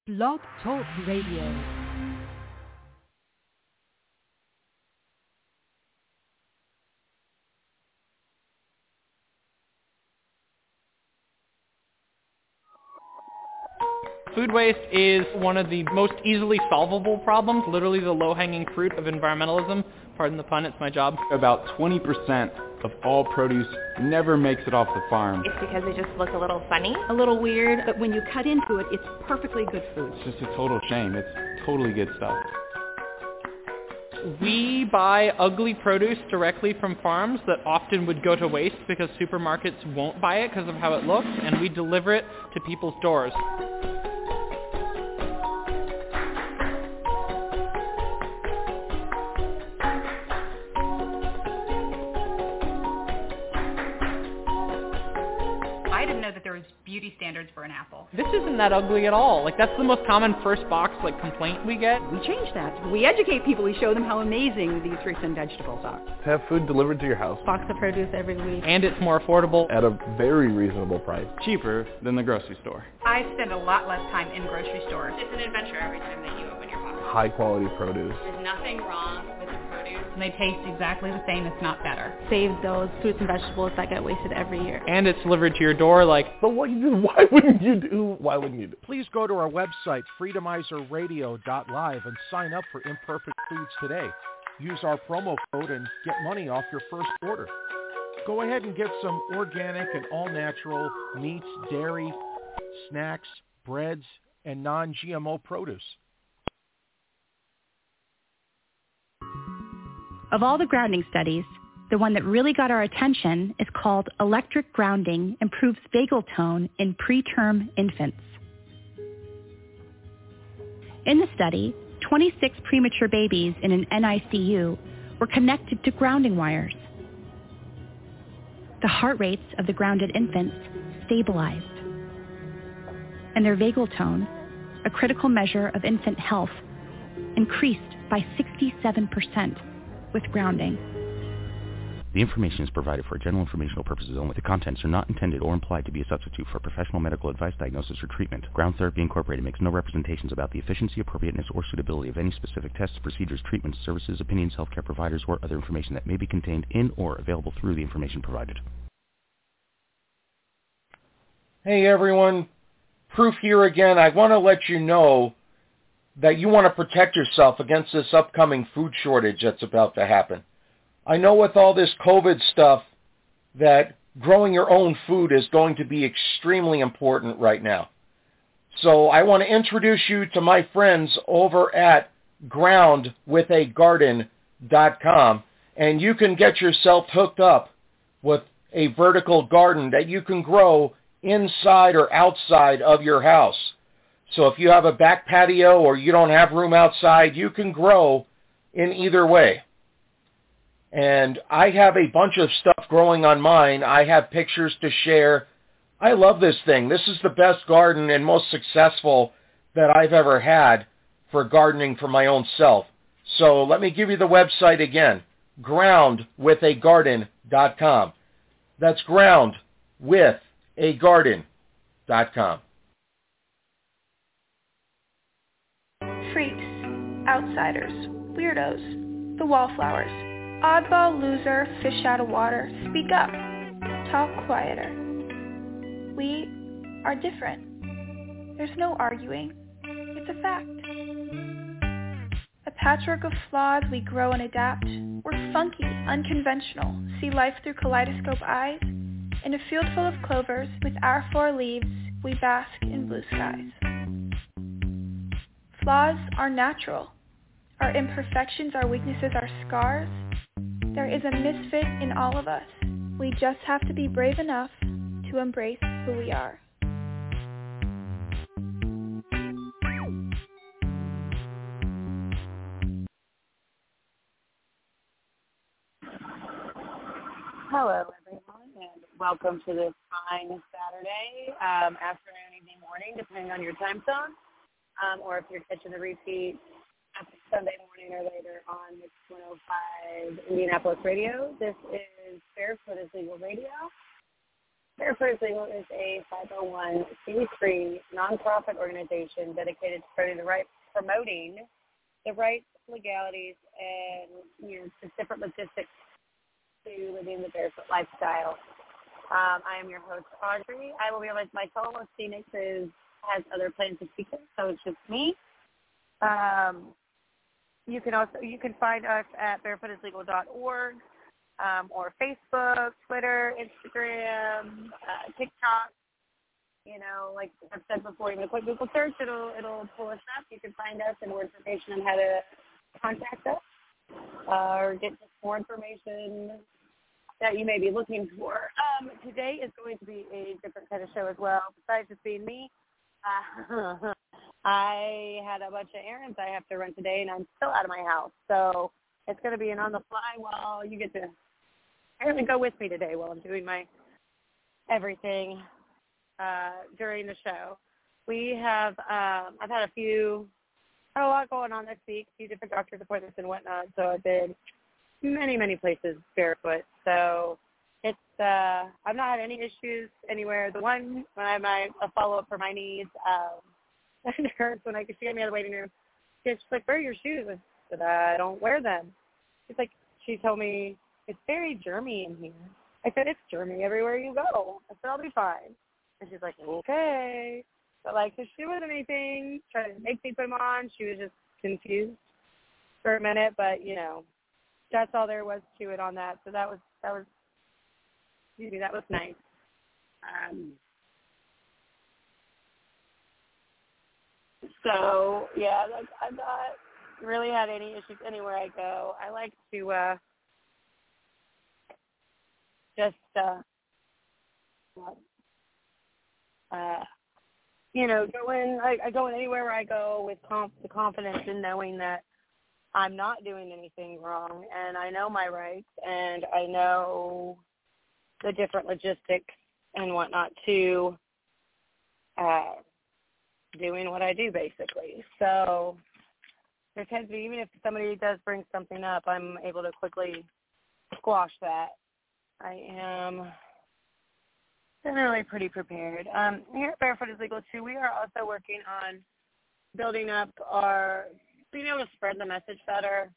Blog Talk Radio. Food waste is one of the most easily solvable problems, literally the low-hanging fruit of environmentalism. Pardon the pun, it's my job. About 20% of all produce never makes it off the farm. It's because they just look a little funny. A little weird, but when you cut into it, it's perfectly good food. It's just a total shame. It's totally good stuff. We buy ugly produce directly from farms that often would go to waste because supermarkets won't buy it because of how it looks, and we deliver it to people's doors. Beauty standards for an apple. This isn't that ugly at all. Like, that's the most common first box complaint we get. We change that. We educate people. We show them how amazing these fruits and vegetables are. To have food delivered to your house. Box of produce every week. And it's more affordable. At a very reasonable price. Cheaper than the grocery store. I spend a lot less time in grocery stores. It's an adventure every time that you open your box. High quality produce. There's nothing wrong with the produce. And they taste exactly the same, if not better. Save those fruits and vegetables that get wasted every year. And it's delivered to your door But why wouldn't you do? Please go to our website, freedomizerradio.live, and sign up for Imperfect Foods today. Use our promo code and get money off your first order. Go ahead and get some organic and all-natural meats, dairy, snacks, breads, and non-GMO produce. Of all the grounding studies, the one that really got our attention is called Electric Grounding Improves Vagal Tone in Preterm Infants. In the study, 26 premature babies in an NICU were connected to grounding wires. The heart rates of the grounded infants stabilized, and their vagal tone, a critical measure of infant health, increased by 67% with grounding. The information is provided for general informational purposes only. The contents are not intended or implied to be a substitute for professional medical advice, diagnosis, or treatment. Ground Therapy Incorporated makes no representations about the efficiency, appropriateness, or suitability of any specific tests, procedures, treatments, services, opinions, healthcare providers, or other information that may be contained in or available through the information provided. Hey everyone, Proof here again. I want to let you know that you want to protect yourself against this upcoming food shortage that's about to happen. I know with all this COVID stuff that growing your own food is going to be extremely important right now. So I want to introduce you to my friends over at groundwithagarden.com, and you can get yourself hooked up with a vertical garden that you can grow inside or outside of your house. So if you have a back patio or you don't have room outside, you can grow in either way. And I have a bunch of stuff growing on mine. I have pictures to share. I love this thing. This is the best garden and most successful that I've ever had for gardening for my own self. So let me give you the website again, groundwithagarden.com. That's groundwithagarden.com. Freaks, outsiders, weirdos, the wallflowers, oddball loser, fish out of water, speak up, talk quieter. We are different. There's no arguing. It's a fact. A patchwork of flaws, we grow and adapt. We're funky, unconventional, see life through kaleidoscope eyes. In a field full of clovers, with our 4 leaves, we bask in blue skies. Flaws are natural. Our imperfections, our weaknesses, our scars. There is a misfit in all of us. We just have to be brave enough to embrace who we are. Hello, everyone, and welcome to this fine Saturday afternoon, evening, morning, depending on your time zone. Or if you're catching the repeat Sunday morning or later on Mix 105 Indianapolis Radio. This is Barefoot is Legal Radio. Barefoot is Legal is a 501c3 nonprofit organization dedicated to promoting the rights, legalities, and just different logistics to living the barefoot lifestyle. I am your host, Audrey. I will be with my co-host, Phoenix, has other plans to speak of, so it's just me. You can find us at barefootislegal.org or Facebook, Twitter, Instagram, TikTok. Like I've said before, even a quick Google search, it'll pull us up. You can find us and more information on how to contact us or get more information that you may be looking for. Today is going to be a different kind of show as well. Besides just being me, I had a bunch of errands I have to run today, and I'm still out of my house. So it's going to be an on-the-fly while you get to apparently go with me today while I'm doing my everything during the show. We have, I've had a lot going on this week, a few different doctor's appointments and whatnot, so I've been many, many places barefoot. So it's, I've not had any issues anywhere. The one, when I had a follow-up for my knees, it hurts when she got me out of the waiting room. She's like, where are your shoes? I said, I don't wear them. She told me, it's very germy in here. I said, it's germy everywhere you go. I said, I'll be fine. And she's like, okay. But, she wasn't anything, trying to make me put them on. She was just confused for a minute. But, that's all there was to it on that. So that was nice. So, yeah, I've not really had any issues anywhere I go. I like to go in. I go in anywhere where I go with the confidence in knowing that I'm not doing anything wrong, and I know my rights, and I know the different logistics and whatnot to doing what I do, basically. So there tends to be, even if somebody does bring something up, I'm able to quickly squash that. I am generally pretty prepared. Here at Barefoot is Legal, too, we are also working on building up being able to spread the message better.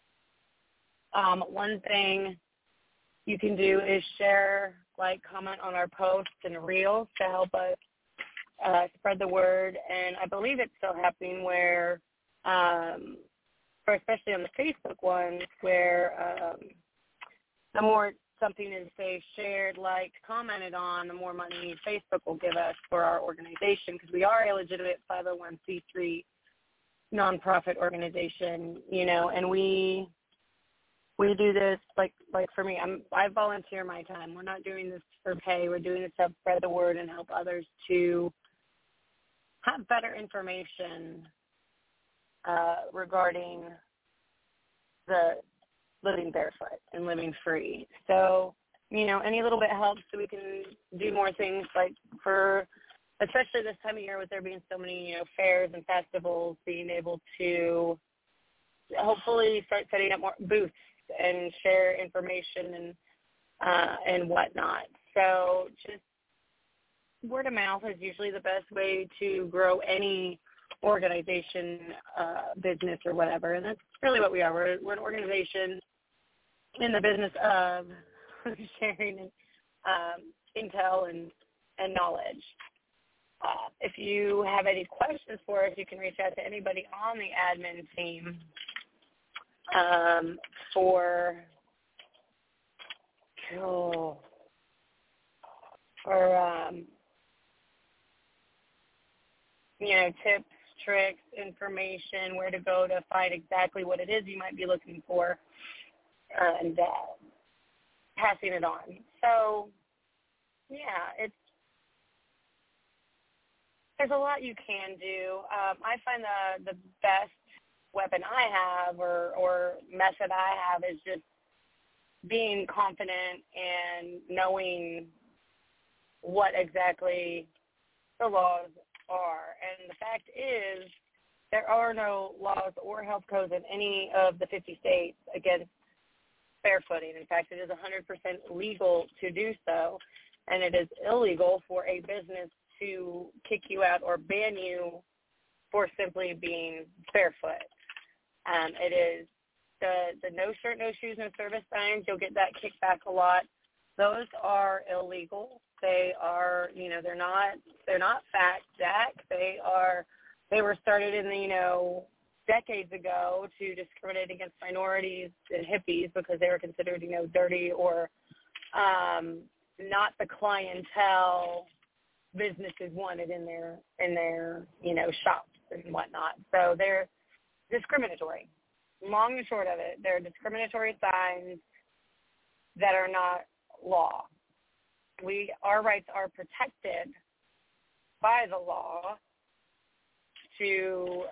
One thing you can do is share, comment on our posts and reels to help us spread the word. And I believe it's still happening where, or especially on the Facebook ones, where the more something is, say, shared, commented on, the more money Facebook will give us for our organization, because we are a legitimate 501c3 nonprofit organization, and we do this, for me, I volunteer my time. We're not doing this for pay. We're doing this to help spread the word and help others to have better information regarding the living barefoot and living free. So, any little bit helps so we can do more things, especially this time of year with there being so many, fairs and festivals, being able to hopefully start setting up more booths and share information and whatnot. So just word of mouth is usually the best way to grow any organization, business or whatever. And that's really what we are. We're an organization in the business of sharing intel and knowledge. If you have any questions for us, you can reach out to anybody on the admin team for tips, tricks, information, where to go to find exactly what it is you might be looking for, and passing it on. So, yeah, there's a lot you can do. I find the best weapon I have or method I have is just being confident and knowing what exactly the laws are. And the fact is there are no laws or health codes in any of the 50 states against barefooting. In fact, it is 100% legal to do so. and it is illegal for a business to kick you out or ban you for simply being barefoot. It is the no shirt, no shoes, no service signs. You'll get that kicked back a lot. Those are illegal. They are, they're not fact jack. They were started in the, decades ago to discriminate against minorities and hippies because they were considered, dirty or not the clientele businesses wanted in their shops and whatnot. So they're discriminatory. Long and short of it, they're discriminatory signs that are not law. Our rights are protected by the law to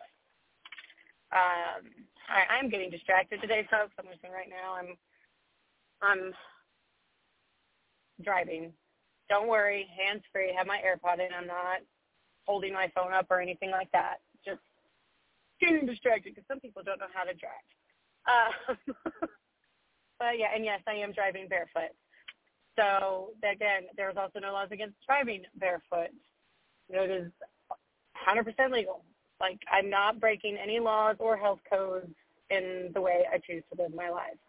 I'm getting distracted today, folks. I'm listening right now. I'm driving. Don't worry, hands-free. Have my AirPod in. I'm not holding my phone up or anything like that. Just getting distracted because some people don't know how to drive. But, yeah, and yes, I am driving barefoot. So, again, there's also no laws against driving barefoot. It is 100% legal. Like, I'm not breaking any laws or health codes in the way I choose to live my life.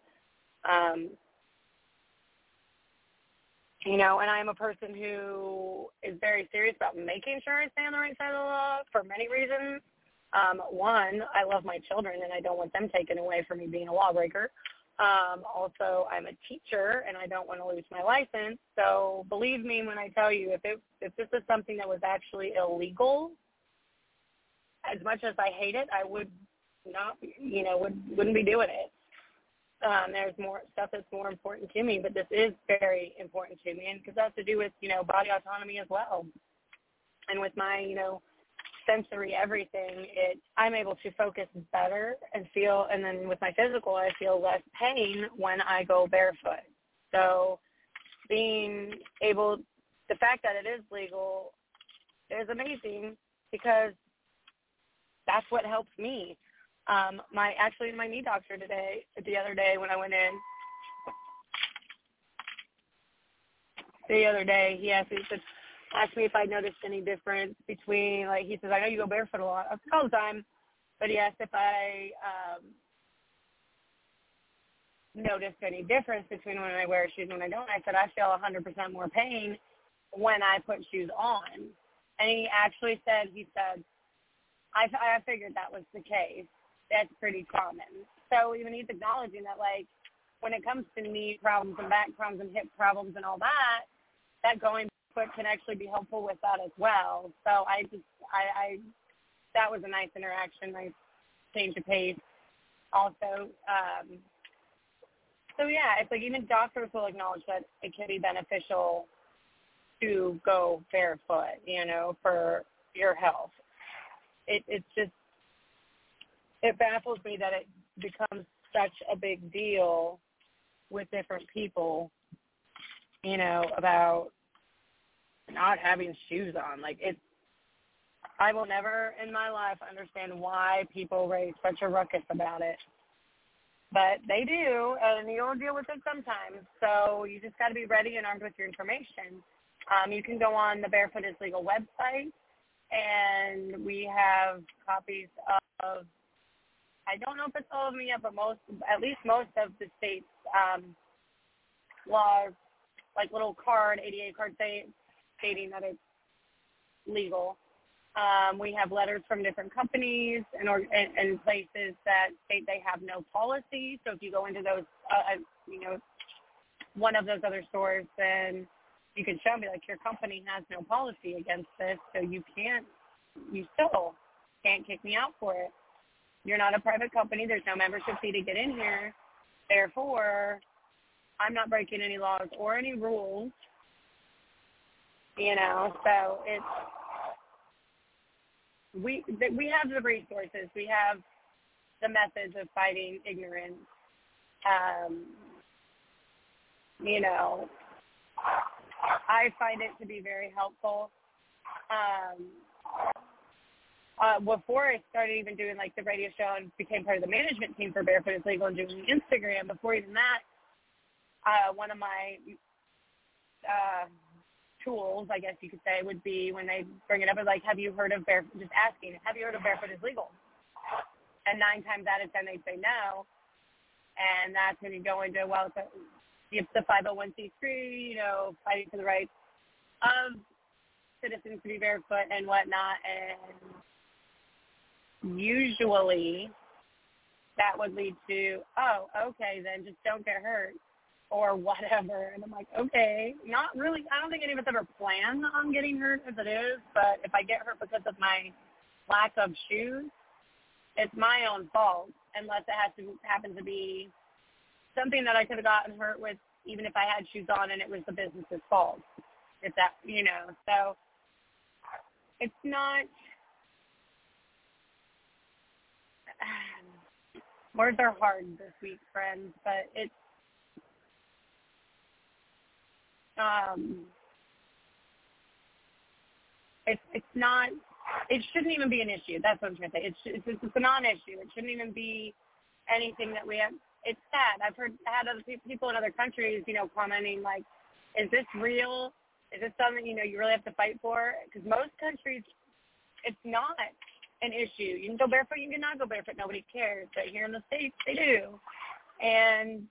And I'm a person who is very serious about making sure I stay on the right side of the law for many reasons. One, I love my children, and I don't want them taken away from me being a lawbreaker. Also, I'm a teacher, and I don't want to lose my license. So believe me when I tell you, if this is something that was actually illegal, as much as I hate it, I would not, wouldn't be doing it. There's more stuff that's more important to me, but this is very important to me, and because that has to do with, body autonomy as well. And with my, sensory everything, I'm able to focus better and feel, and then with my physical, I feel less pain when I go barefoot. So being able, the fact that it is legal is amazing because that's what helps me. My knee doctor the other day when I went in, he asked me if I noticed any difference between, he says, I know you go barefoot a lot. I said, all the time. But he asked if I noticed any difference between when I wear shoes and when I don't. I said, I feel 100% more pain when I put shoes on. And he actually said, I figured that was the case. That's pretty common. So even he's acknowledging that, when it comes to knee problems and back problems and hip problems and all that, that going barefoot can actually be helpful with that as well. So that was a nice interaction, nice change of pace. Also, so yeah, it's even doctors will acknowledge that it can be beneficial to go barefoot, for your health. It's just, it baffles me that it becomes such a big deal with different people, about not having shoes on. I will never in my life understand why people raise such a ruckus about it. But they do, and you'll deal with it sometimes. So you just got to be ready and armed with your information. You can go on the Barefoot is Legal website, and we have copies of, I don't know if it's all of them yet, but at least most of the state's laws, little card, ADA card stating that it's legal. We have letters from different companies and places that state they have no policy. So if you go into those, one of those other stores, then you can show me, your company has no policy against this, so you still can't kick me out for it. You're not a private company. There's no membership fee to get in here. Therefore, I'm not breaking any laws or any rules, so we have the resources. We have the methods of fighting ignorance. I find it to be very helpful. Before I started even doing the radio show and became part of the management team for Barefoot is Legal and doing Instagram, before even that, one of my tools, I guess you could say, would be when they bring it up, like, have you heard of just asking, have you heard of barefoot is legal? And 9 times out of 10, they'd say no. And that's when you go into, well, it's the 501c3, fighting for the rights of citizens to be barefoot and whatnot. And usually that would lead to, oh, okay, then just don't get hurt or whatever. And I'm like, okay, not really. I don't think any of us ever plan on getting hurt as it is, but if I get hurt because of my lack of shoes, it's my own fault, unless it happen to be something that I could have gotten hurt with even if I had shoes on and it was the business's fault. If that, so it's not, words are hard this week, friends, but it's not, it shouldn't even be an issue. That's what I'm trying to say. It's a non-issue. It shouldn't even be anything that we have. It's sad. I had other people in other countries, commenting like, is this real? Is this something, you really have to fight for? Because most countries, it's not an issue. You can go barefoot, you can not go barefoot. Nobody cares. But here in the States, they do. And,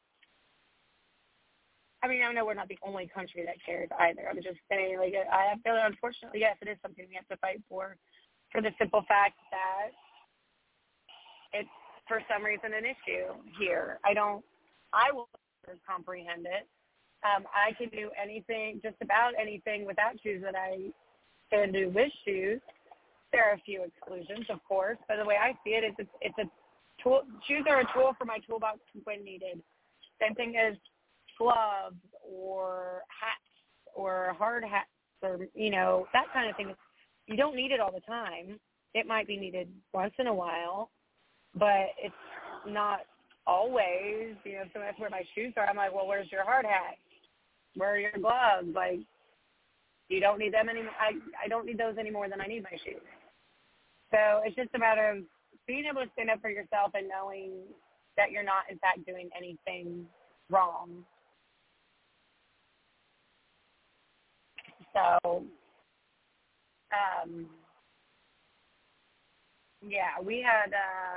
I mean, I know we're not the only country that cares either. I'm just saying, like, I feel that, unfortunately, yes, it is something we have to fight for the simple fact that it's, for some reason, an issue here. I will never comprehend it. I can do anything, just about anything without shoes that I can do with shoes. There are a few exclusions, of course, but the way I see it, it's a tool. Shoes are a tool for my toolbox when needed. Same thing as gloves or hats or hard hats or, that kind of thing. You don't need it all the time. It might be needed once in a while, but it's not always. So that's where my shoes are. I'm like, well, where's your hard hat? Where are your gloves? Like, you don't need them anymore. I don't need those any more than I need my shoes. So it's just a matter of being able to stand up for yourself and knowing that you're not, in fact, doing anything wrong. So, yeah, we had,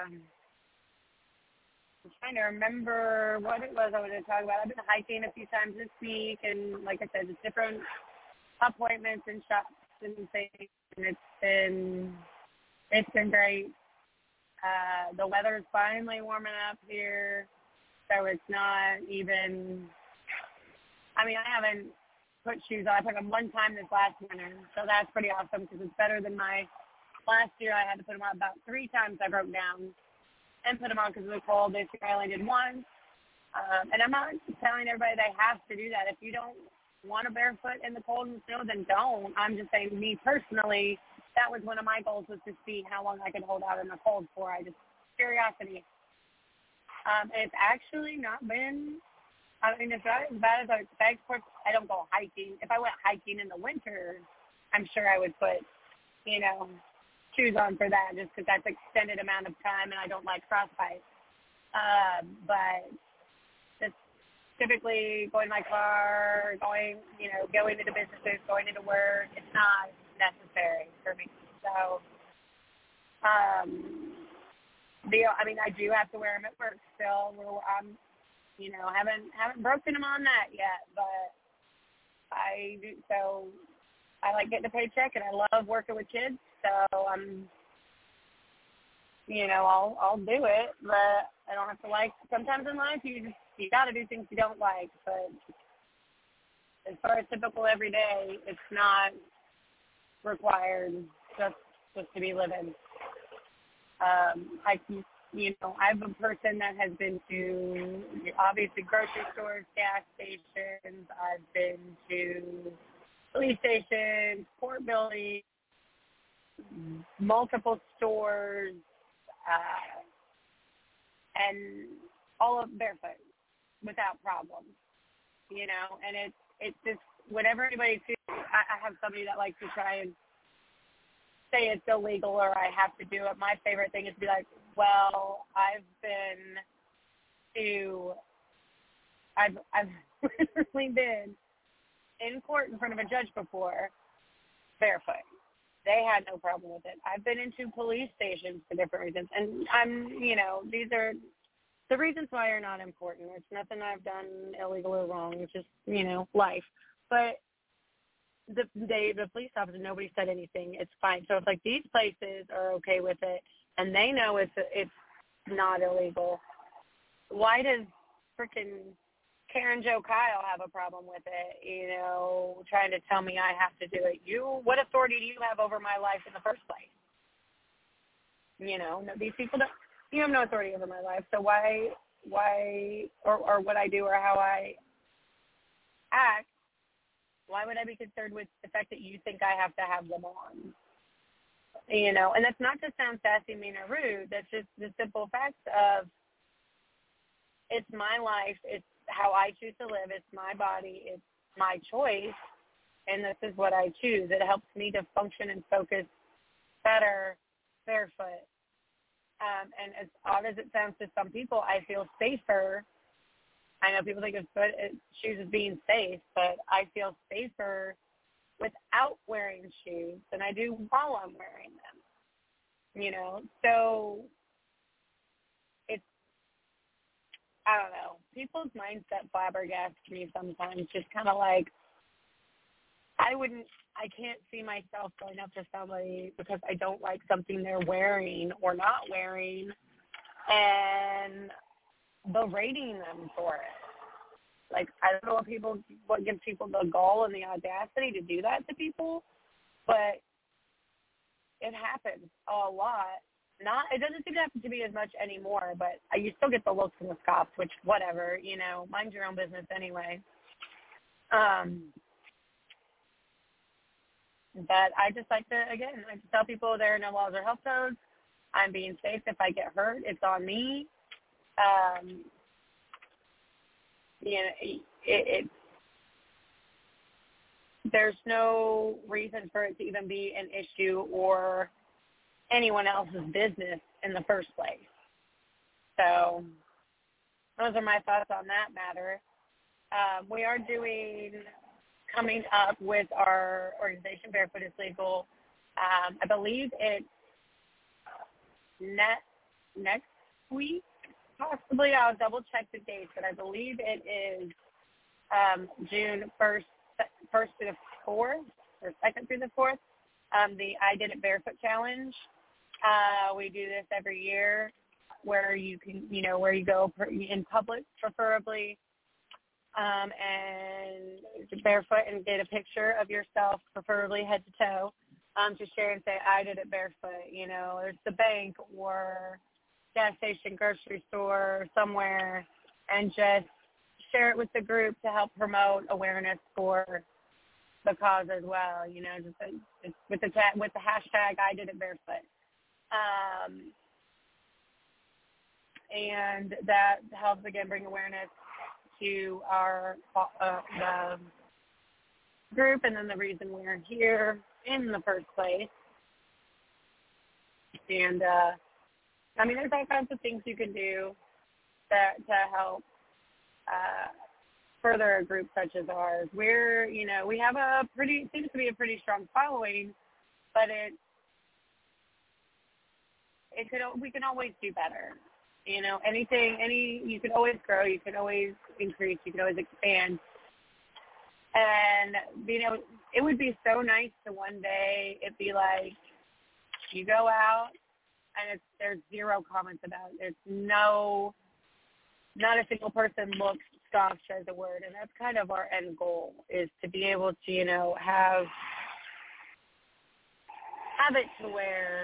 I'm trying to remember what it was I wanted to talk about. I've been hiking a few times this week, and like I said, just different appointments and shops and things, and it's been great. The weather's finally warming up here, so it's not even, I mean, I haven't put shoes on. I put them one time this last winter, so that's pretty awesome because it's better than my last year. I had to put them on about 3 times. I broke down and put them on because of the cold. This year I only did once. And I'm not telling everybody they have to do that. If you don't want to barefoot in the cold and snow, then don't. I'm just saying, me personally, that was one of my goals, was to see how long I could hold out in the cold for. Curiosity. And it's actually not been, I mean, it's not as bad as I expect. I don't go hiking. If I went hiking in the winter, I'm sure I would put, shoes on for that, just because that's extended amount of time and I don't like frostbite. But just typically going in my car, going into businesses, going into work, it's not necessary for me. So, I do have to wear them at work still. I'm, haven't broken them on that yet, but I do. So I like getting a paycheck, and I love working with kids. So I'll do it, but I don't have to like. Sometimes in life, you got to do things you don't like. But as far as typical everyday, it's not required just to be living. I'm a person that has been to, obviously, grocery stores, gas stations. I've been to police stations, court buildings, multiple stores, and all of barefoot without problem, and it's just whatever anybody sees. I have somebody that likes to try and say it's illegal or I have to do it. My favorite thing is to be like, well, I've literally been in court in front of a judge before barefoot. They had no problem with it. I've been into police stations for different reasons. And these are the reasons why are not important. It's nothing I've done illegal or wrong. It's just, life. But the police officer, nobody said anything. It's fine. So it's like these places are okay with it, and they know it's not illegal. Why does frickin' Karen Jo Kyle have a problem with it, trying to tell me I have to do it? What authority do you have over my life in the first place? These people don't, you have no authority over my life, so why, or what I do or how I act, why would I be concerned with the fact that you think I have to have them on? And that's not to sound sassy, mean, or rude. That's just the simple fact of it's my life. It's how I choose to live. It's my body. It's my choice. And this is what I choose. It helps me to function and focus better barefoot. And as odd as it sounds to some people, I feel safer. I know people think of shoes as being safe, but I feel safer without wearing shoes than I do while I'm wearing them. So it's, I don't know, people's mindset flabbergasts me sometimes, just kind of like, I can't see myself going up to somebody because I don't like something they're wearing or not wearing and berating them for it. Like, I don't know what gives people the gall and the audacity to do that to people, but it happens a lot. It doesn't seem to happen to me as much anymore, but you still get the looks and the scoffs, which, whatever, mind your own business anyway. But I just like to, again, I tell people there are no laws or health codes. I'm being safe. If I get hurt, it's on me. There's no reason for it to even be an issue or anyone else's business in the first place. So those are my thoughts on that matter. We are coming up with our organization, Barefoot is Legal. I believe it's next week, possibly. I'll double check the dates, but I believe it is June 1st to the 4th, or 2nd through the 4th, the I Did It Barefoot Challenge. We do this every year where you can, where you go in public, preferably, and barefoot and get a picture of yourself, preferably head to toe, to share and say, I did it barefoot. It's the bank or gas station, grocery store, somewhere, and just share it with the group to help promote awareness for the cause as well. Just with the hashtag I did it barefoot. And that helps, again, bring awareness to our the group and then the reason we're here in the first place. And, there's all kinds of things you can do to help further a group such as ours. We're, we have seems to be a pretty strong following, but we can always do better. You can always grow, you can always increase, you can always expand. And it would be so nice to one day it be like you go out and there's zero comments about it. There's not a single person looks, scoffs, says a word, and that's kind of our end goal, is to be able to have it to where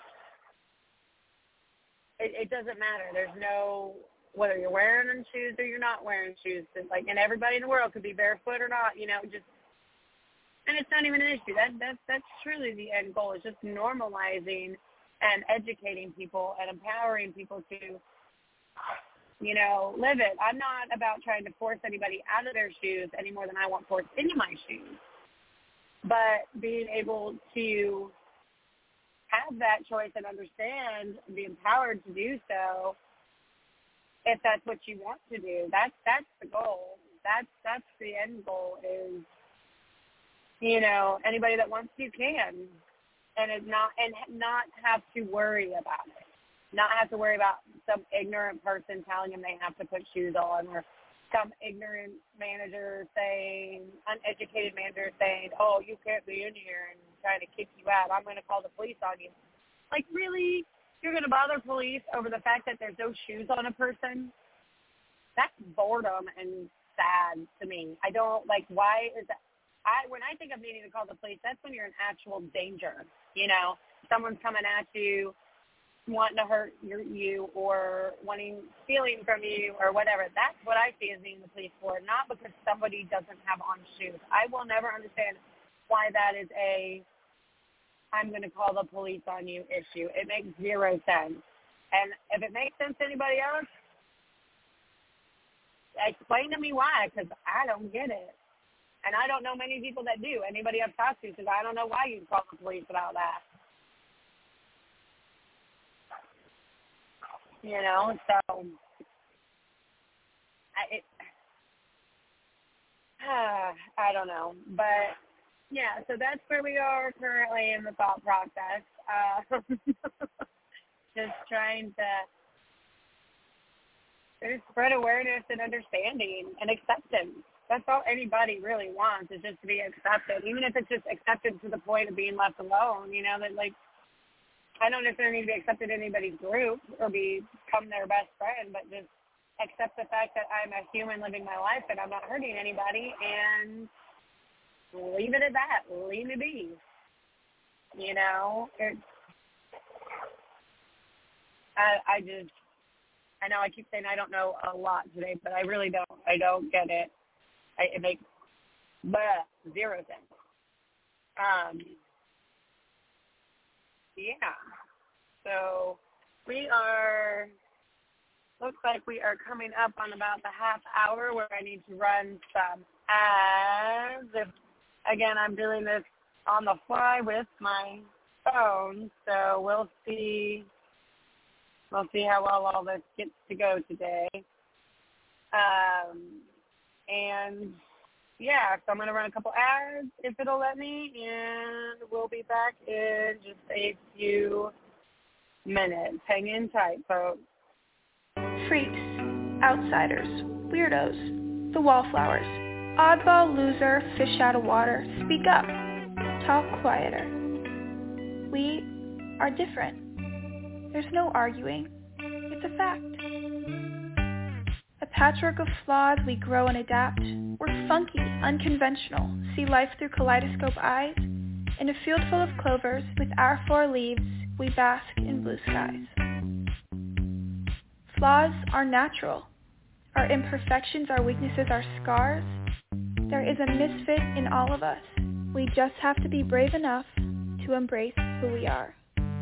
it doesn't matter. There's no, whether you're wearing shoes or you're not wearing shoes, and everybody in the world could be barefoot or not, and it's not even an issue. That's truly the end goal, is just normalizing and educating people and empowering people to, live it. I'm not about trying to force anybody out of their shoes any more than I want forced into my shoes, but being able to have that choice and understand and be empowered to do so, if that's what you want to do. That's the goal. That's the end goal, is Anybody that wants to can, and not have to worry about it. Not have to worry about some ignorant person telling them they have to put shoes on, or some ignorant manager uneducated manager saying, oh, you can't be in here, and trying to kick you out. I'm going to call the police on you. Like, really? You're going to bother police over the fact that there's no shoes on a person? That's boredom and sad to me. I don't, why is that? When I think of needing to call the police, that's when you're in actual danger. Someone's coming at you, wanting to hurt you, or stealing from you, or whatever. That's what I see as needing the police for, not because somebody doesn't have on shoes. I will never understand why that is I'm going to call the police on you issue. It makes zero sense. And if it makes sense to anybody else, explain to me why, because I don't get it. And I don't know many people that do. Anybody I've talked to says, I don't know why you'd call the police about that. So I don't know. But, yeah, so that's where we are currently in the thought process. Just trying to spread awareness and understanding and acceptance. That's all anybody really wants, is just to be accepted, even if it's just accepted to the point of being left alone, that, I don't necessarily need to be accepted in anybody's group or become their best friend, but just accept the fact that I'm a human living my life and I'm not hurting anybody, and leave it at that. Leave me be. I know I keep saying I don't know a lot today, but I really don't. I don't get it. It makes zero sense. Yeah. So looks like we are coming up on about the half hour where I need to run some ads. Again, I'm doing this on the fly with my phone, so we'll see how well all this gets to go today. And yeah, so I'm going to run a couple ads if it'll let me, and we'll be back in just a few minutes. Hang in tight, folks. Freaks, outsiders, weirdos, the wallflowers, oddball, loser, fish out of water, speak up, talk quieter. We are different. There's no arguing. It's a fact. A patchwork of flaws, we grow and adapt. We're funky, unconventional, see life through kaleidoscope eyes. In a field full of clovers, with our 4 leaves, we bask in blue skies. Flaws are natural. Our imperfections, our weaknesses, our scars. There is a misfit in all of us. We just have to be brave enough to embrace who we are.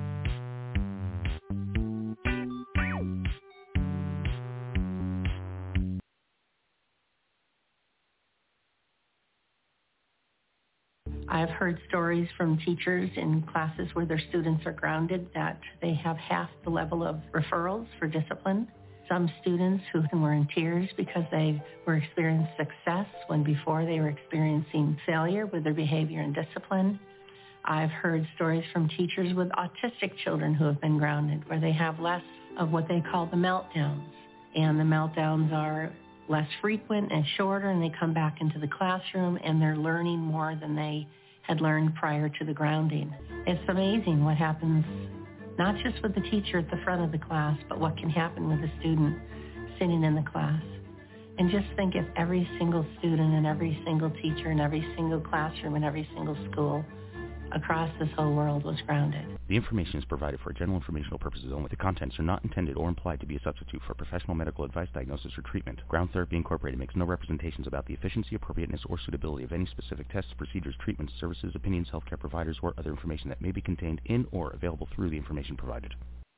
I've heard stories from teachers in classes where their students are grounded that they have half the level of referrals for discipline. Some students who were in tears because they were experiencing success when before they were experiencing failure with their behavior and discipline. I've heard stories from teachers with autistic children who have been grounded, where they have less of what they call the meltdowns. And the meltdowns are less frequent and shorter, and they come back into the classroom and they're learning more than they had learned prior to the grounding. It's amazing what happens, not just with the teacher at the front of the class, but what can happen with the student sitting in the class. And just think if every single student and every single teacher and every single classroom and every single school across this whole world was grounded. The information is provided for general informational purposes only. The contents are not intended or implied to be a substitute for professional medical advice, diagnosis, or treatment. Ground Therapy Incorporated makes no representations about the efficiency, appropriateness, or suitability of any specific tests, procedures, treatments, services, opinions, healthcare providers, or other information that may be contained in or available through the information provided.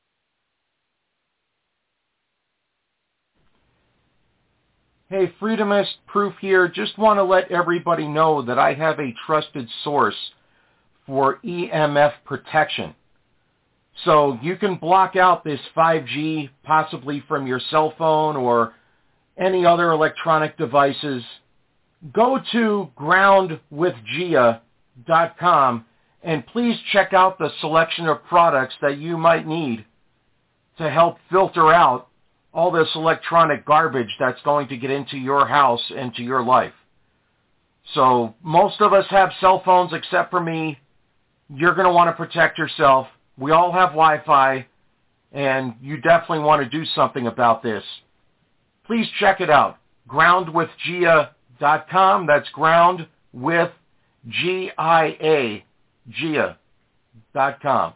Hey, Freedomist Proof here. Just want to let everybody know that I have a trusted source for EMF protection. So you can block out this 5G possibly from your cell phone or any other electronic devices. Go to groundwithgia.com Gia.com, and please check out the selection of products that you might need to help filter out all this electronic garbage that's going to get into your house and to your life. So most of us have cell phones except for me. You're going to want to protect yourself. We all have Wi-Fi, and you definitely want to do something about this. Please check it out. GroundWithGia.com. That's ground with Gia, Gia.com.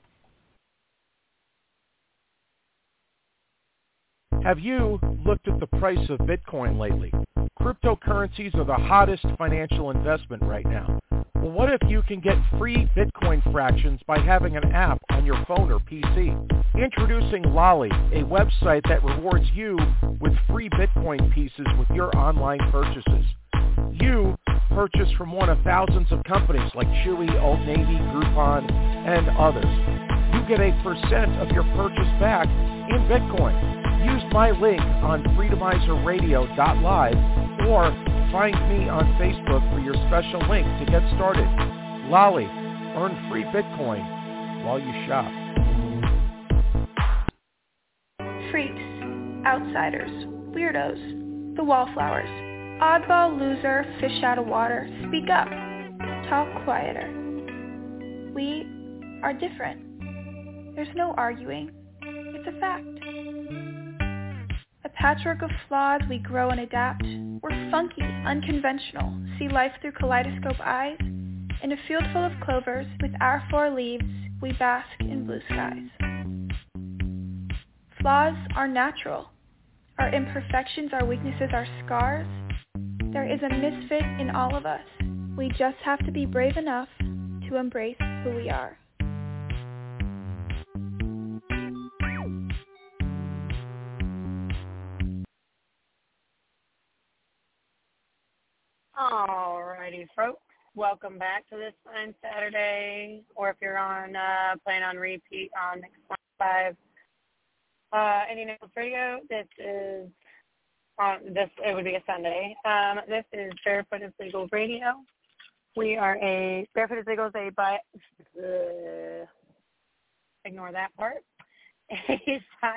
Have you looked at the price of Bitcoin lately? Cryptocurrencies are the hottest financial investment right now. Well, what if you can get free Bitcoin fractions by having an app on your phone or PC? Introducing Lolly, a website that rewards you with free Bitcoin pieces with your online purchases. You purchase from one of thousands of companies like Chewy, Old Navy, Groupon, and others. You get a % of your purchase back in Bitcoin. Use my link on freedomizerradio.live or find me on Facebook for your special link to get started. Lolly, earn free Bitcoin while you shop. Freaks, outsiders, weirdos, the wallflowers, oddball, loser, fish out of water, speak up, talk quieter. We are different. There's no arguing. It's a fact. A patchwork of flaws, we grow and adapt. We're funky, unconventional, see life through kaleidoscope eyes. In a field full of clovers, with our 4 leaves, we bask in blue skies. Flaws are natural. Our imperfections, our weaknesses, our scars. There is a misfit in all of us. We just have to be brave enough to embrace who we are. Alrighty, folks. Welcome back to this fine Saturday, or if you're on playing on repeat on Next 5 Indianapolis Radio. This is it would be a Sunday. This is Barefoot is Legal Radio. We are Barefoot is Legal is ignore that part. A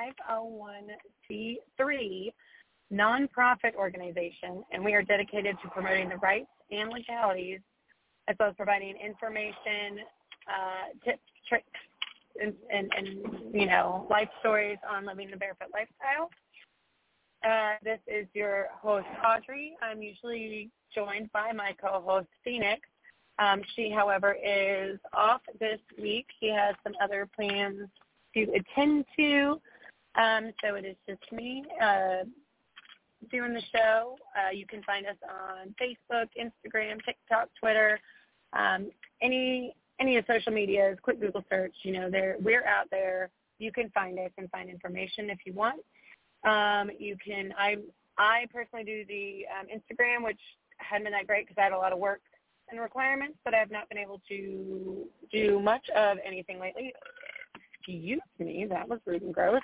501c3 nonprofit organization, and we are dedicated to promoting the rights and legalities, as well as providing information, tips, tricks, and life stories on living the barefoot lifestyle. This is your host, Audrey. I'm usually joined by my co-host, Phoenix. She, however, is off this week. She has some other plans to attend to, so it is just me doing the show. You can find us on Facebook, Instagram, TikTok, Twitter, any of social medias. Quick Google search. We're out there. You can find us and find information if you want. You can. I personally do the Instagram, which hadn't been that great because I had a lot of work and requirements, but I have not been able to do much of anything lately. Excuse me, that was rude and gross.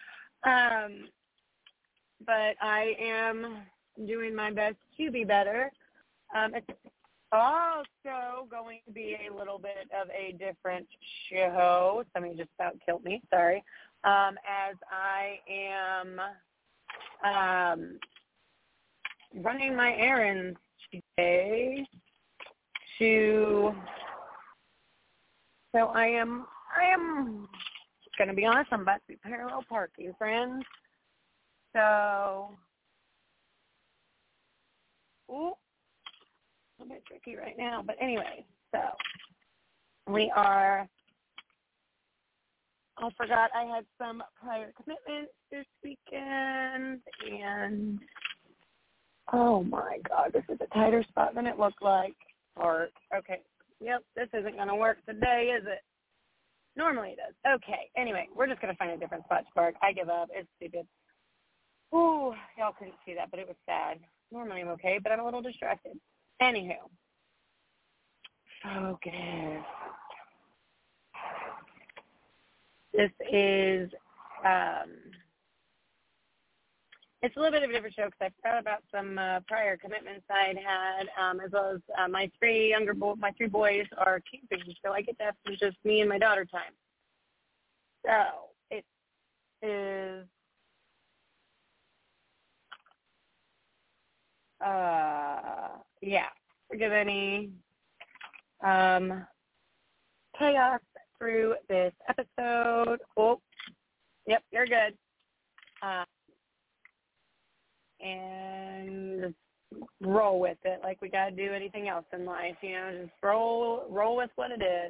But I am doing my best to be better. It's also going to be a little bit of a different show. Somebody just about killed me. Sorry. As I am running my errands today so I am going to be honest, I'm about to be parallel parking, friends. So, a little bit tricky right now, but anyway, so we are, I forgot I had some prior commitments this weekend, and oh my God, this is a tighter spot than it looked like. Okay, yep, this isn't going to work today, is it? Normally it does. Okay, anyway, we're just going to find a different spot to park. I give up. It's stupid. Ooh, y'all couldn't see that, but it was sad. Normally I'm okay, but I'm a little distracted. Anywho, focus. This is it's a little bit of a different show because I forgot about some prior commitments I'd had, as well as my three boys are camping, so I get to have some just me and my daughter time. So it is, forgive any chaos through this episode. Oh, yep, you're good. And just roll with it like we got to do anything else in life, just roll with what it is.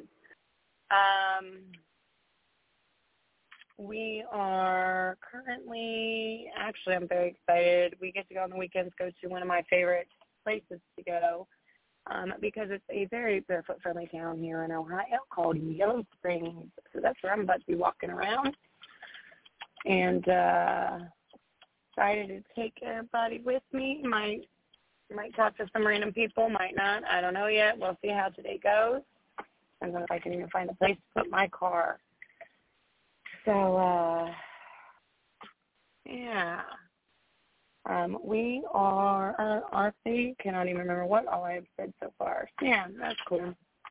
We are currently, actually I'm very excited. We get to go on the weekends, go to one of my favorite places to go because it's a very barefoot-friendly town here in Ohio called Yellow Springs. So that's where I'm about to be walking around. And excited to take everybody with me. Might talk to some random people, might not. I don't know yet. We'll see how today goes. I don't know if I can even find a place to put my car. So, we are, honestly, cannot even remember what all I have said so far. Yeah, that's cool.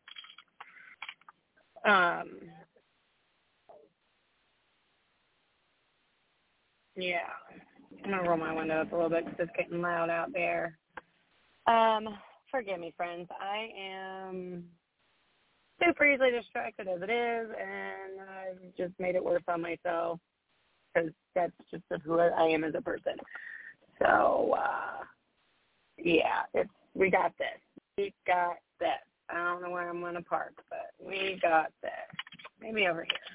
Yeah, I'm going to roll my window up a little bit because it's getting loud out there. Forgive me, friends. I am super easily distracted as it is, and I've just made it worse on myself because that's just who I am as a person. So, we got this. We got this. I don't know where I'm going to park, but we got this. Maybe over here.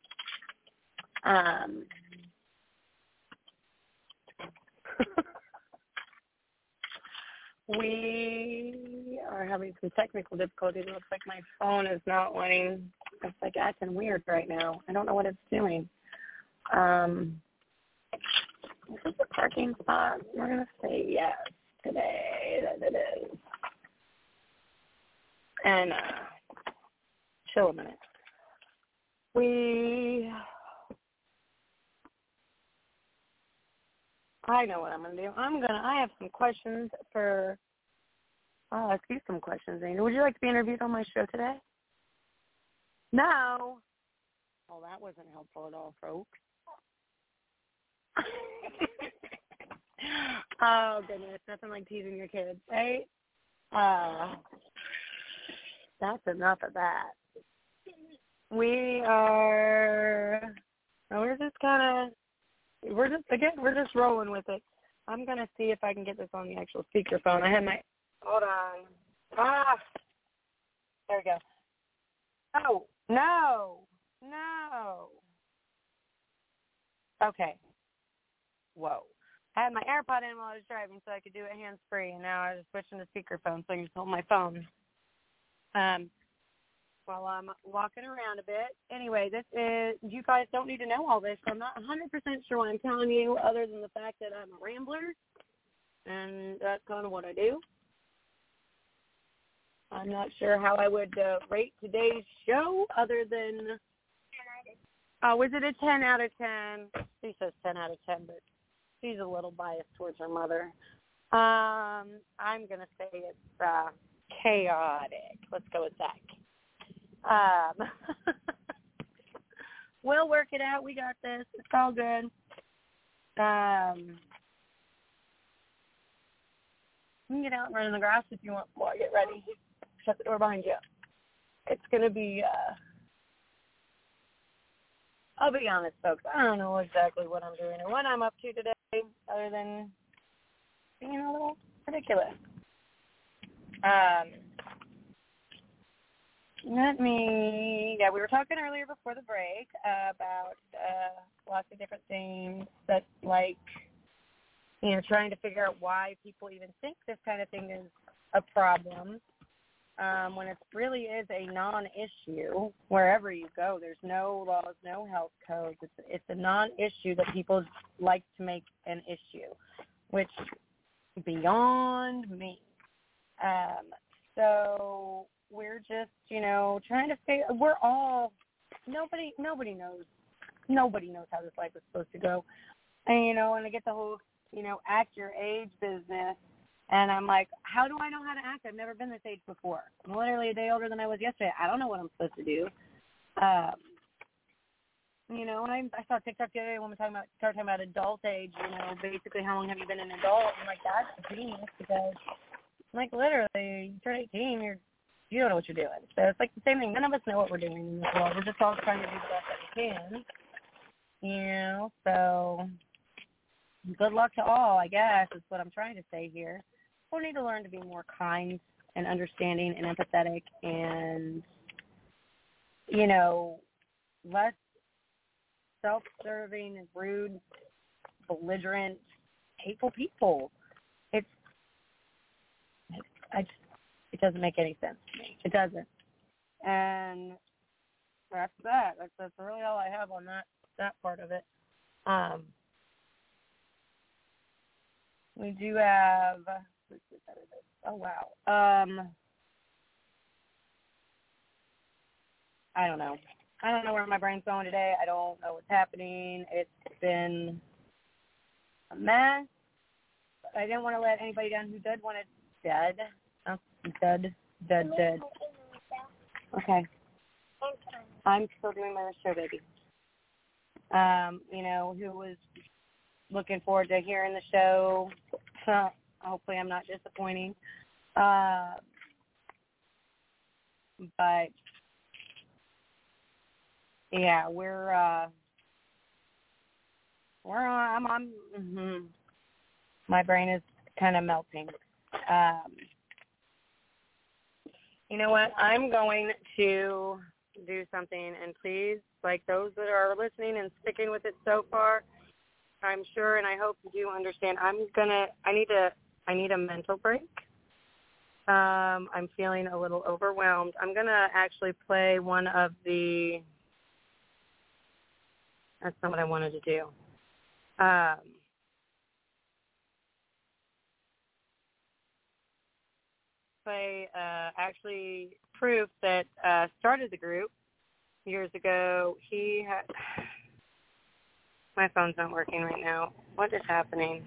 We are having some technical difficulties. It looks like my phone is not wanting. It's like acting weird right now. I don't know what it's doing. Is this a parking spot? We're going to say yes today that it is. And chill a minute. I know what I'm going to do. I have some questions for, I'll ask you some questions, Angel. Would you like to be interviewed on my show today? No. Well, that wasn't helpful at all, folks. Oh, goodness. Nothing like teasing your kids, right? That's enough of that. We're just rolling with it. I'm going to see if I can get this on the actual speakerphone. Hold on. There we go. Oh, no. Okay. Whoa. I had my AirPod in while I was driving so I could do it hands-free, and now I just switched into speakerphone so I can just hold my phone while I'm walking around a bit. Anyway, you guys don't need to know all this, so I'm not 100% sure what I'm telling you other than the fact that I'm a rambler, and that's kind of what I do. I'm not sure how I would rate today's show other than, was it a 10 out of 10? She says 10 out of 10, but she's a little biased towards her mother. I'm going to say it's chaotic. Let's go with that. We'll work it out. We got this. It's all good. You can get out and run in the grass if you want while I get ready. Shut the door behind you. It's going to be, I'll be honest, folks. I don't know exactly what I'm doing or what I'm up to today other than being a little ridiculous. We were talking earlier before the break about lots of different things that, trying to figure out why people even think this kind of thing is a problem when it really is a non-issue. Wherever you go, there's no laws, no health codes. It's a non-issue that people like to make an issue, which beyond me. So we're just, trying to figure. Nobody knows how this life is supposed to go, and and I get the whole act your age business. And I'm like, how do I know how to act? I've never been this age before. I'm literally a day older than I was yesterday. I don't know what I'm supposed to do. And I saw TikTok the other day, a woman started talking about adult age, basically how long have you been an adult? I'm like, that's genius, because, literally, you turn 18, you don't know what you're doing. So it's like the same thing. None of us know what we're doing in this world. We're just all trying to do the best that we can. So good luck to all, I guess, is what I'm trying to say here. We need to learn to be more kind and understanding and empathetic and, less self-serving, rude, belligerent, hateful people. It doesn't make any sense to me. It doesn't. And that's that. That's really all I have on that part of it. We do have, oh wow. I don't know. I don't know where my brain's going today. I don't know what's happening. It's been a mess. I didn't want to let anybody down who did want it dead. Oh, dead. Okay. I'm still doing my show, baby. Who was looking forward to hearing the show. Hopefully I'm not disappointing. But yeah, my brain is kind of melting. You know what? I'm going to do something, and please, those that are listening and sticking with it so far, I'm sure, and I hope you understand, I need a mental break. I'm feeling a little overwhelmed. I'm going to actually play one of the, that's not what I wanted to do. Play actually proof that started the group years ago. My phone's not working right now. What is happening?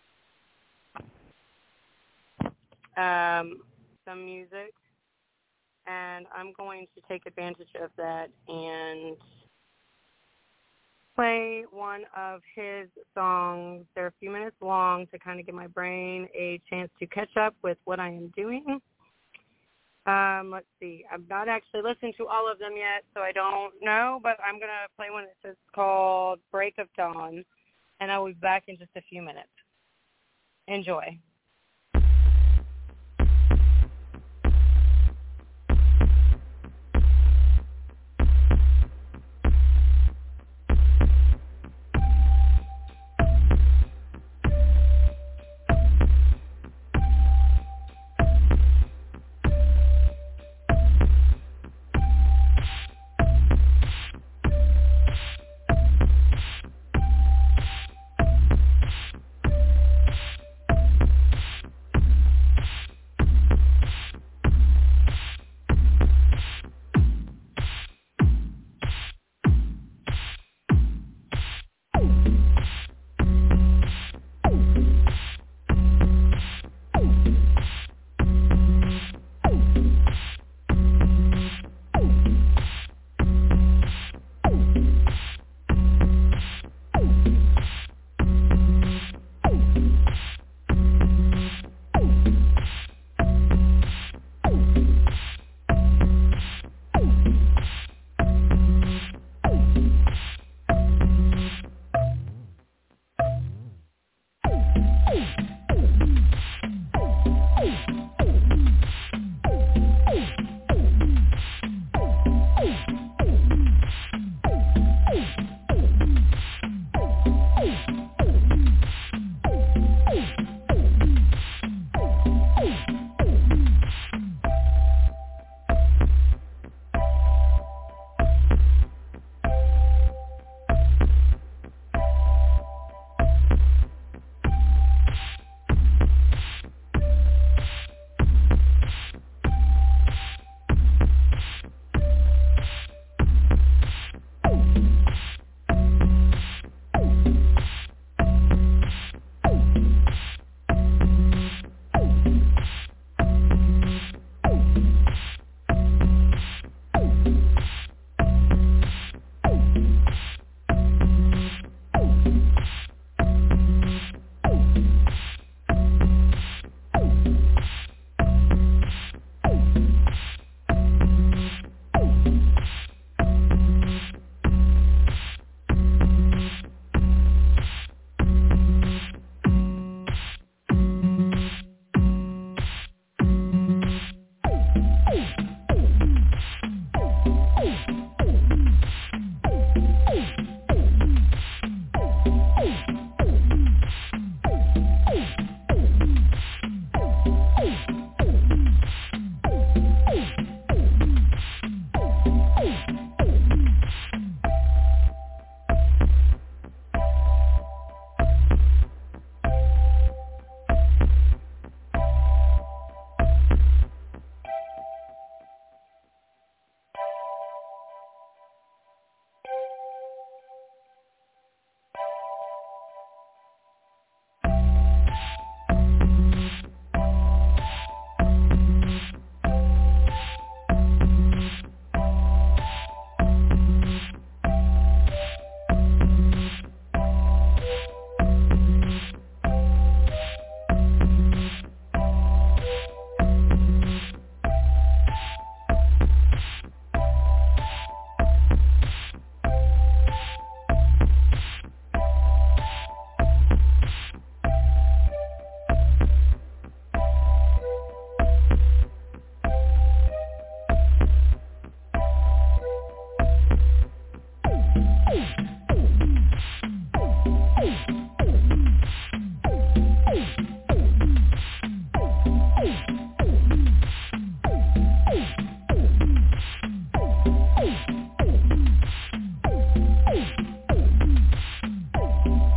Some music, and I'm going to take advantage of that and play one of his songs. They're a few minutes long to kind of give my brain a chance to catch up with what I am doing. Let's see. I've not actually listened to all of them yet, so I don't know, but I'm going to play one that's called Break of Dawn, and I'll be back in just a few minutes. Enjoy.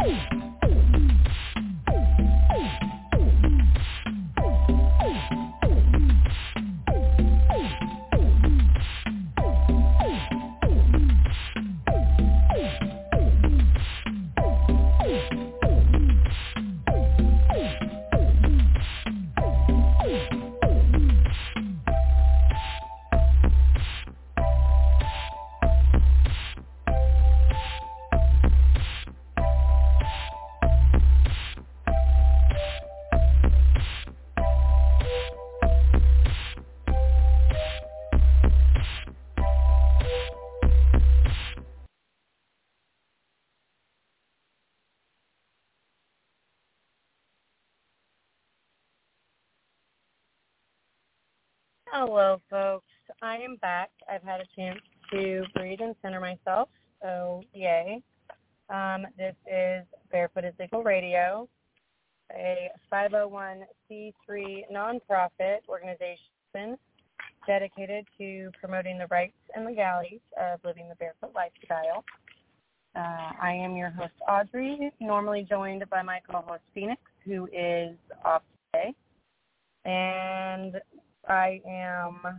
Hello, folks. I am back. I've had a chance to breathe and center myself, so yay. This is Barefoot is Legal Radio, a 501c3 nonprofit organization dedicated to promoting the rights and legalities of living the barefoot lifestyle. I am your host, Audrey, normally joined by my co-host, Phoenix, who is off today. And I am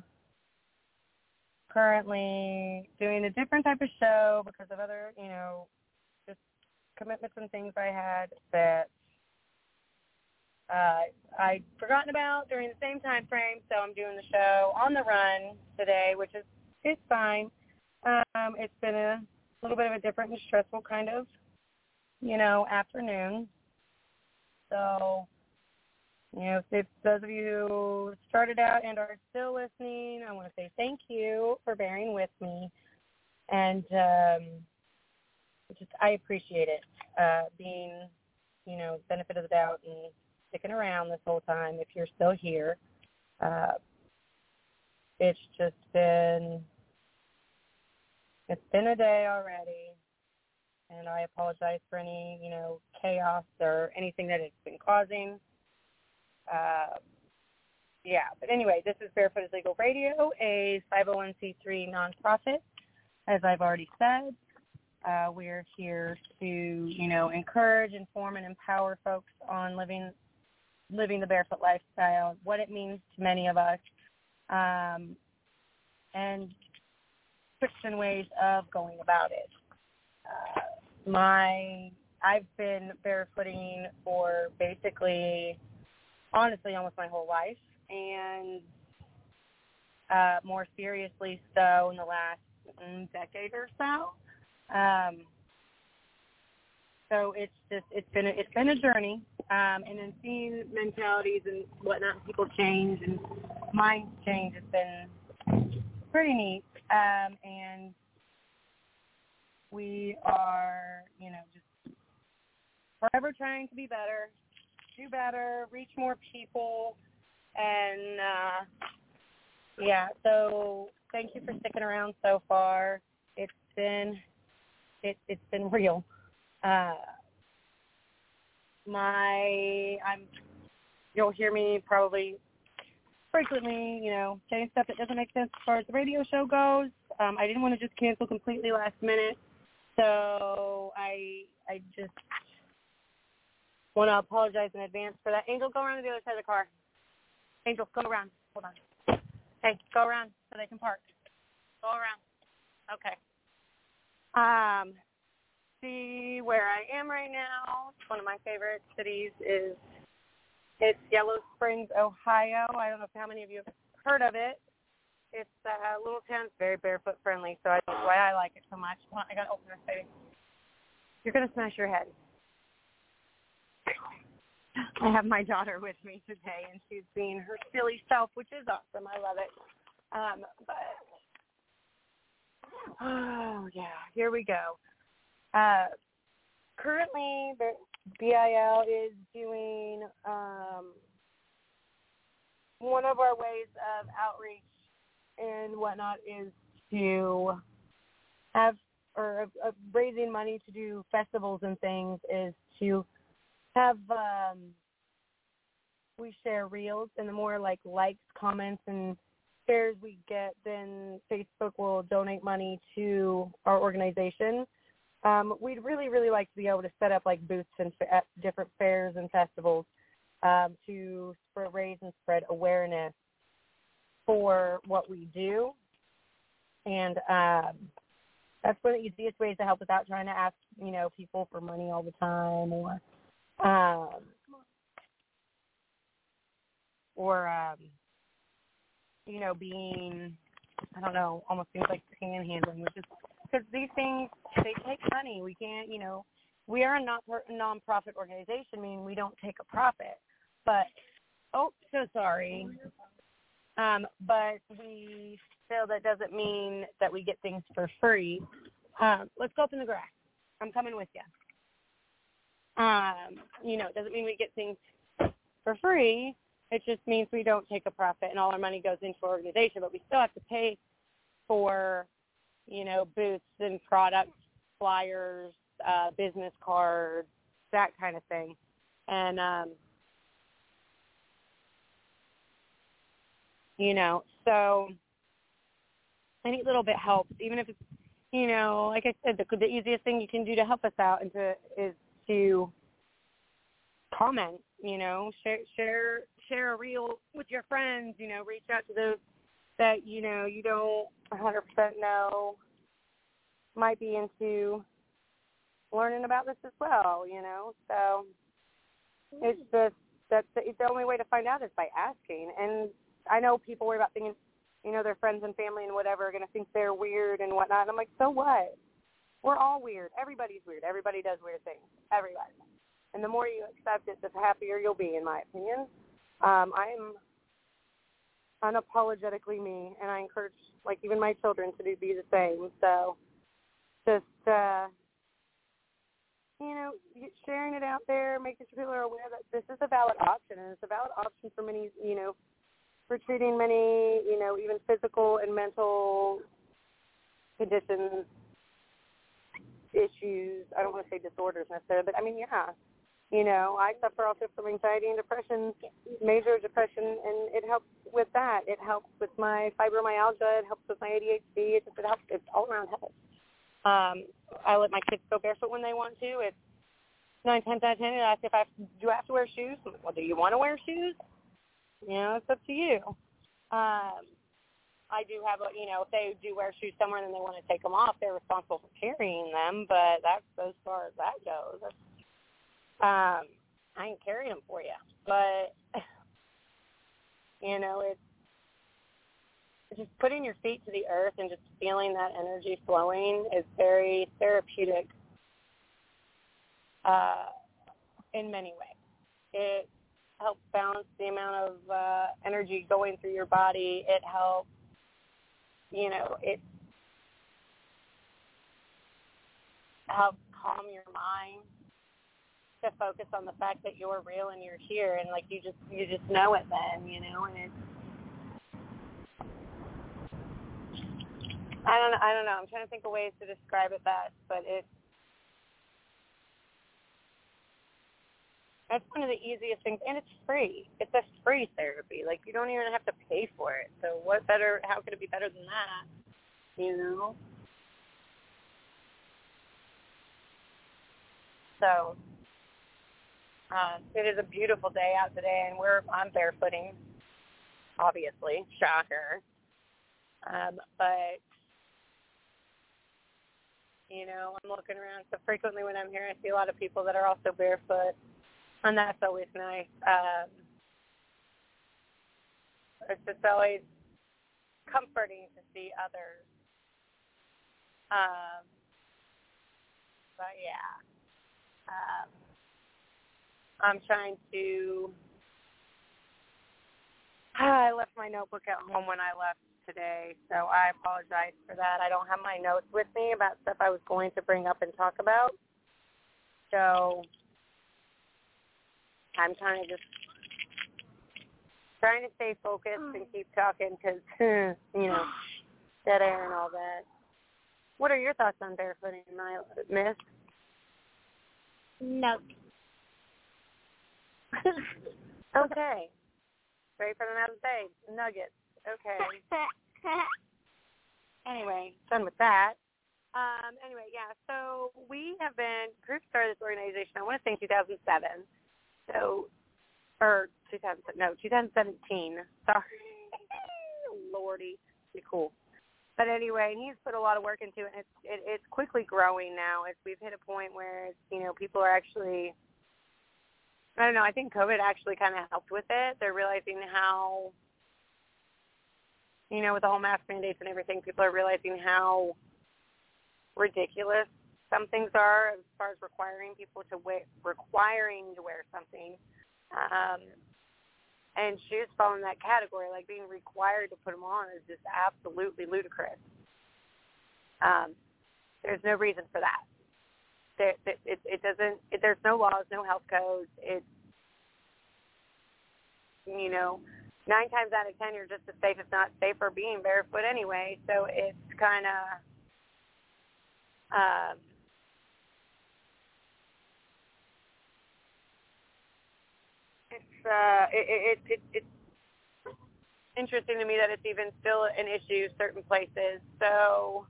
currently doing a different type of show because of other, just commitments and things I had that I'd forgotten about during the same time frame. So I'm doing the show on the run today, which is fine. It's been a little bit of a different and stressful kind of, afternoon. So, if those of you who started out and are still listening, I want to say thank you for bearing with me. And I appreciate it, being, benefit of the doubt and sticking around this whole time if you're still here. It's been a day already, and I apologize for any, chaos or anything that it's been causing. But anyway, this is Barefoot is Legal Radio, a 501c3 nonprofit. As I've already said, we're here to, encourage, inform, and empower folks on living the barefoot lifestyle, what it means to many of us, and tricks and ways of going about it. I've been barefooting for basically, honestly, almost my whole life, and more seriously so in the last decade or so. So it's been a journey, and then seeing mentalities and whatnot, people change and minds change has been pretty neat. And we are, just forever trying to be better, do better, reach more people, and so thank you for sticking around so far. It's been real. You'll hear me probably frequently, saying stuff that doesn't make sense as far as the radio show goes. I didn't want to just cancel completely last minute, so I just want to apologize in advance for that. Angel, go around to the other side of the car. Angel, go around. Hold on. Hey, go around so they can park. Go around. Okay. See where I am right now. One of my favorite cities it's Yellow Springs, Ohio. I don't know how many of you have heard of it. It's a little town. It's very barefoot friendly, so I don't know why I like it so much. Come on, I got to open this baby. You're going to smash your head. I have my daughter with me today, and she's being her silly self, which is awesome. I love it. Here we go. Currently, the BIL is doing one of our ways of outreach and whatnot is to have, or raising money to do festivals and things, is to have, we share reels, and the more likes, comments, and shares we get, then Facebook will donate money to our organization. we'd really, really like to be able to set up like booths at different fairs and festivals to raise and spread awareness for what we do. And that's one of the easiest ways to help without trying to ask, people for money all the time or being, I don't know, almost seems like panhandling, which is because these things, they take money. We can't, we are a non-profit organization, meaning we don't take a profit. But, so sorry. But we still, that doesn't mean that we get things for free. Let's go up in the grass. I'm coming with you. It doesn't mean we get things for free. It just means we don't take a profit and all our money goes into our organization, but we still have to pay for, booths and products, flyers, business cards, that kind of thing. And, so any little bit helps, even if it's, like I said, the easiest thing you can do to help us out is to comment, share a reel with your friends, reach out to those that, you don't 100% know might be into learning about this as well, so it's just, it's the only way to find out is by asking. And I know people worry about thinking, their friends and family and whatever are going to think they're weird and whatnot. And I'm like, so what? We're all weird. Everybody's weird. Everybody does weird things. Everybody. And the more you accept it, the happier you'll be, in my opinion. I'm unapologetically me, and I encourage, even my children to be the same. So just, sharing it out there, making sure people are aware that this is a valid option, and it's a valid option for many, for treating many, even physical and mental conditions, issues. I don't want to say disorders necessarily, but yeah. I suffer also from anxiety and depression, major depression, and it helps with that. It helps with my fibromyalgia. It helps with my ADHD. It helps. It's all around health. I let my kids go barefoot when they want to. It's 9 times out of 10. I ask if do I have to wear shoes? Well, do you want to wear shoes? It's up to you. I do have if they do wear shoes somewhere and then they want to take them off, they're responsible for carrying them, but that's as far as that goes. I ain't carrying them for you. But, it's just putting your feet to the earth and just feeling that energy flowing is very therapeutic in many ways. It helps balance the amount of energy going through your body. It helps, it helps calm your mind to focus on the fact that you're real and you're here, and you just know it then, and it's, I don't know. I'm trying to think of ways to describe it best, but that's one of the easiest things, and it's free. It's a free therapy. You don't even have to pay for it. So what better? How could it be better than that? So it is a beautiful day out today, and I'm barefooting, obviously, shocker. But I'm looking around. So frequently when I'm here, I see a lot of people that are also barefoot. And that's always nice. It's just always comforting to see others. But yeah, I'm trying to. I left my notebook at home when I left today, so I apologize for that. I don't have my notes with me about stuff I was going to bring up and talk about. So I'm kind of just trying to stay focused and keep talking because, dead air and all that. What are your thoughts on barefooting, Miss? No. Okay. Ready for another day? Nuggets. Okay. Anyway, done with that. Anyway, yeah, so we have been, Group started this organization, I want to say in 2007. So, or 2017. Sorry. Lordy. Pretty cool. But anyway, he's put a lot of work into it, and it's quickly growing now. We've hit a point where, people are actually, I don't know, I think COVID actually kind of helped with it. They're realizing how, with the whole mask mandates and everything, people are realizing how ridiculous some things are as far as requiring to wear something. And shoes fall in that category, like being required to put them on is just absolutely ludicrous. There's no reason for that. It doesn't. There's no laws, no health codes. It's 9 times out of 10 you're just as safe, if not safer, being barefoot anyway. So it's kind of it's interesting to me that it's even still an issue certain places. So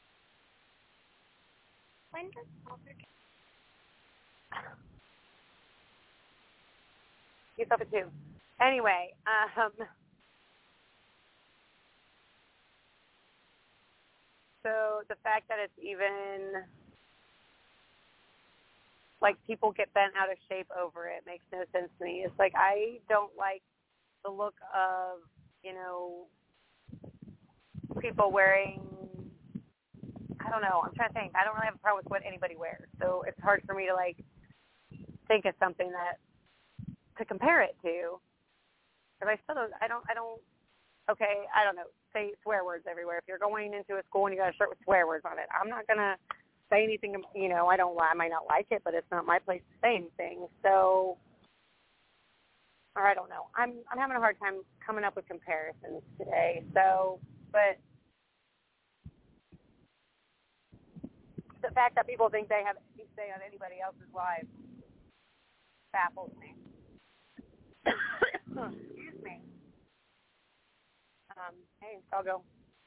when does he's up at 2. Anyway, so the fact that it's even like people get bent out of shape over it makes no sense to me. It's like I don't like the look of, people wearing, I don't know, I'm trying to think. I don't really have a problem with what anybody wears. So it's hard for me to think of something to compare it to. But I still don't, okay, I don't know, say swear words everywhere. If you're going into a school and you got a shirt with swear words on it, I'm not going to say anything, I might not like it, but it's not my place to say anything. So, or I don't know. I'm having a hard time coming up with comparisons today. So, but the fact that people think they have any say on anybody else's lives baffles me. Excuse me. Hey, I'll go.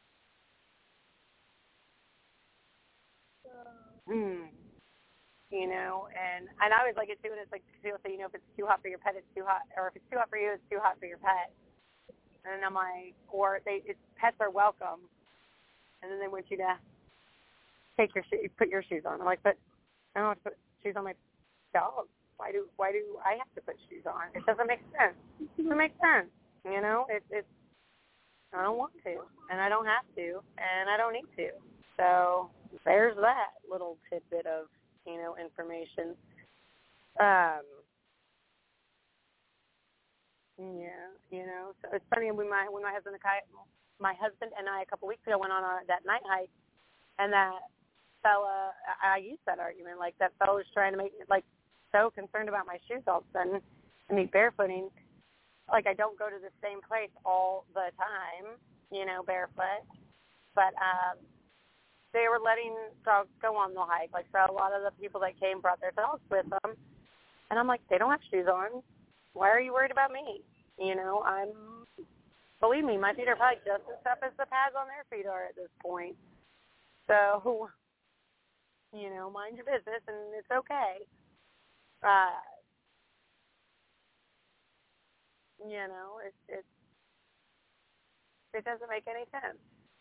And I always like it too, and it's like people say, if it's too hot for your pet, it's too hot, or if it's too hot for you, it's too hot for your pet. And I'm like, pets are welcome, and then they want you to put your shoes on. I'm like, but I don't have to put shoes on my dog. Why do I have to put shoes on? It doesn't make sense. It doesn't make sense. It's I don't want to, and I don't have to, and I don't need to. So there's that little tidbit of, information. So it's funny when my husband and I a couple weeks ago went on that night hike, and that fella, I used that argument, like that fella was trying to make me so concerned about my shoes all of a sudden, and me barefooting. Like I don't go to the same place all the time, barefoot, but they were letting dogs go on the hike. So a lot of the people that came brought their dogs with them. And I'm like, they don't have shoes on. Why are you worried about me? Believe me, my feet are probably just as tough as the pads on their feet are at this point. So, mind your business, and it's okay. It doesn't make any sense.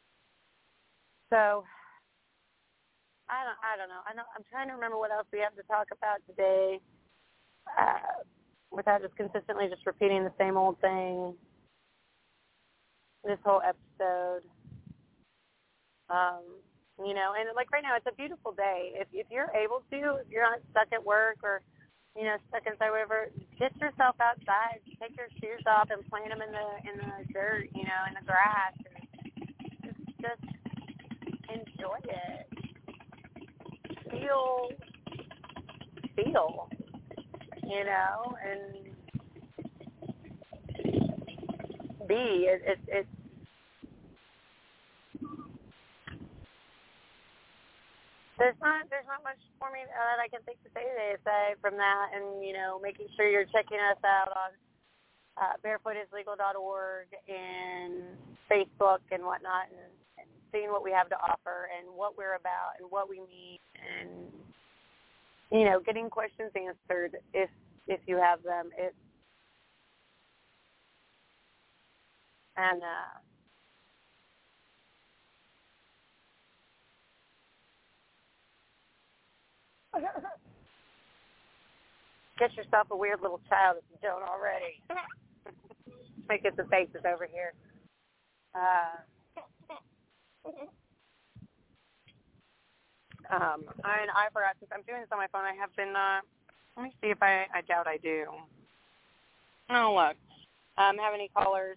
So, I don't know. I'm trying to remember what else we have to talk about today without just consistently just repeating the same old thing this whole episode. And right now it's a beautiful day. If you're able to, if you're not stuck at work or, stuck inside, whatever, get yourself outside, take your shoes off and plant them in the dirt, in the grass, and just enjoy it. Feel, and be. It's there's not much for me that I can think to say today aside from that, and making sure you're checking us out on barefootislegal.org and Facebook and whatnot, and seeing what we have to offer and what we're about and what we mean, and you know, getting questions answered if you have them. Get yourself a weird little child if you don't already. Make it the faces over here. And I forgot, since I'm doing this on my phone, I have been, let me see if I doubt I do. Oh, look. Have any callers?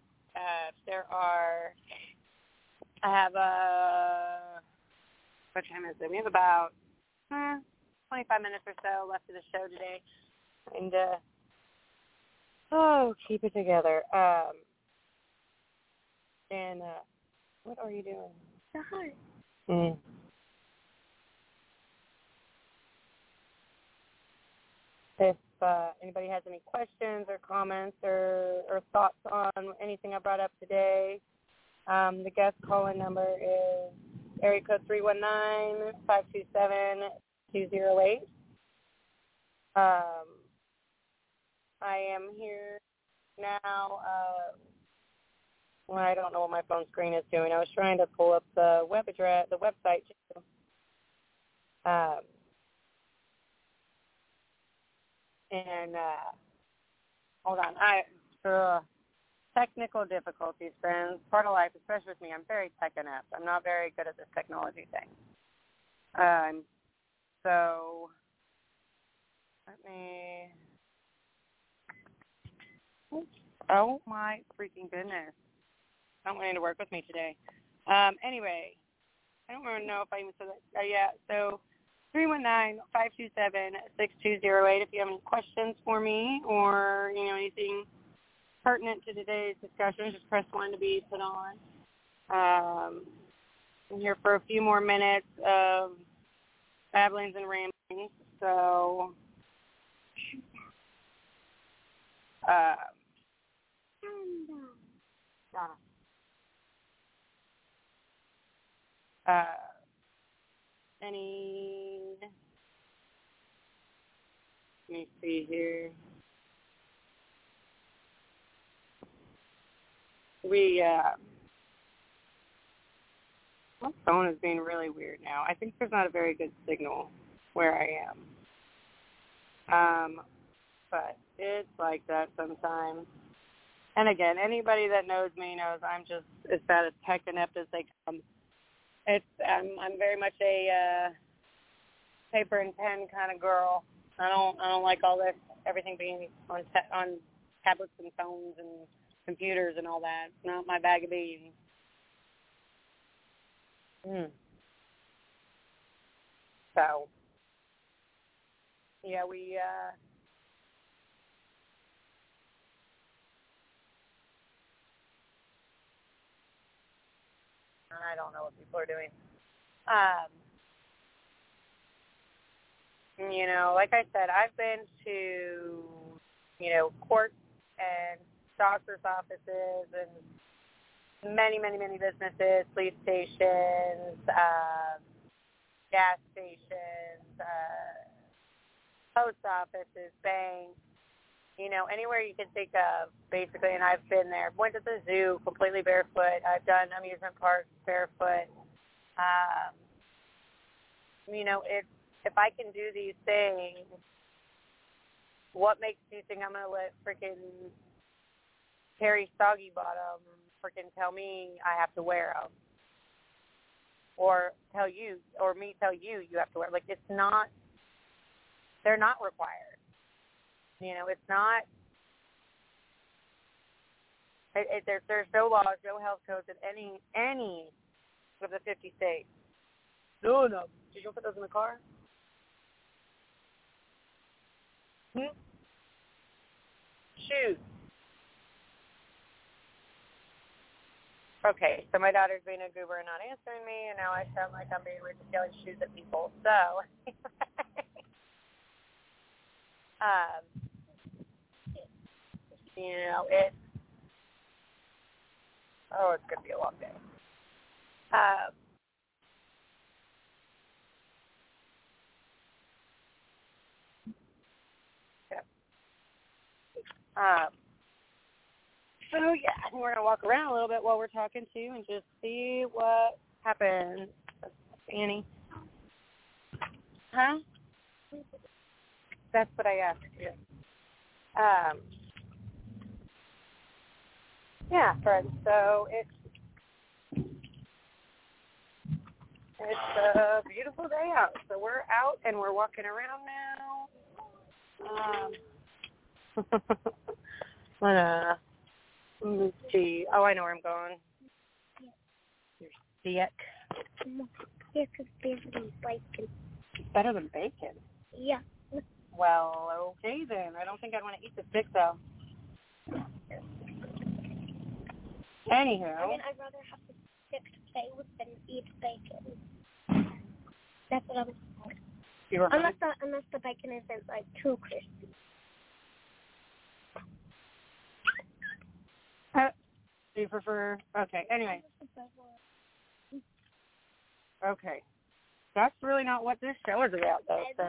What time is it? We have about 25 minutes or so left of the show today. And, keep it together. What are you doing? Hi. If anybody has any questions or comments or thoughts on anything I brought up today, the guest call-in number is area code 319-527-208. I am here now. I don't know what my phone screen is doing. I was trying to pull up the website too. Hold on. Technical difficulties, friends. Part of life, especially with me. I'm very tech inept. I'm not very good at this technology thing. So let me. Oh my freaking goodness! Not wanting to work with me today. Anyway, I don't really know if I even said that. Yeah. So 319-527-6208. If you have any questions for me or anything pertinent to today's discussion, just press 1 to be put on. I'm here for a few more minutes of babblings and ramblings. So, let me see here. My phone is being really weird now. I think there's not a very good signal where I am. But it's like that sometimes. And again, anybody that knows me knows I'm just as bad as tech inept as they come. I'm very much a paper and pen kind of girl. I don't like all this, everything being on tablets and phones and computers and all that. It's not my bag of beans. So, yeah, I don't know what people are doing. Like I said, I've been to, courts and doctor's offices and many, many, many businesses, police stations, gas stations, post offices, banks, anywhere you can think of, basically, and I've been there. Went to the zoo completely barefoot. I've done amusement parks barefoot. If I can do these things, what makes you think I'm going to let freaking Terry Soggy Bottom freaking tell me I have to wear them? Or tell you, or me tell you have to wear. Like, it's not, they're not required. It's not, there's no laws, no health codes in any of the 50 states. No. Did you put those in the car? Shoes. Okay, so my daughter's being a goober and not answering me, and now I sound like I'm being rude to yelling shoes at people. So, it's going to be a long day. So, yeah, we're going to walk around a little bit while we're talking to you and just see what happens. Annie? Huh? That's what I asked you. Yeah, friends, so it's a beautiful day out. So we're out and we're walking around now. Let's see. Oh, I know where I'm going. Yuck. Yeah, because better than bacon. Better than bacon? Yeah. Well, okay then. I don't think I'd want to eat the stick, though. Anywho. I mean, I'd rather have the stick to play with than eat bacon. That's what I'm saying. Unless the bacon isn't, like, too crispy. Do you prefer? Okay, anyway. Okay. That's really not what this show is about, though. So.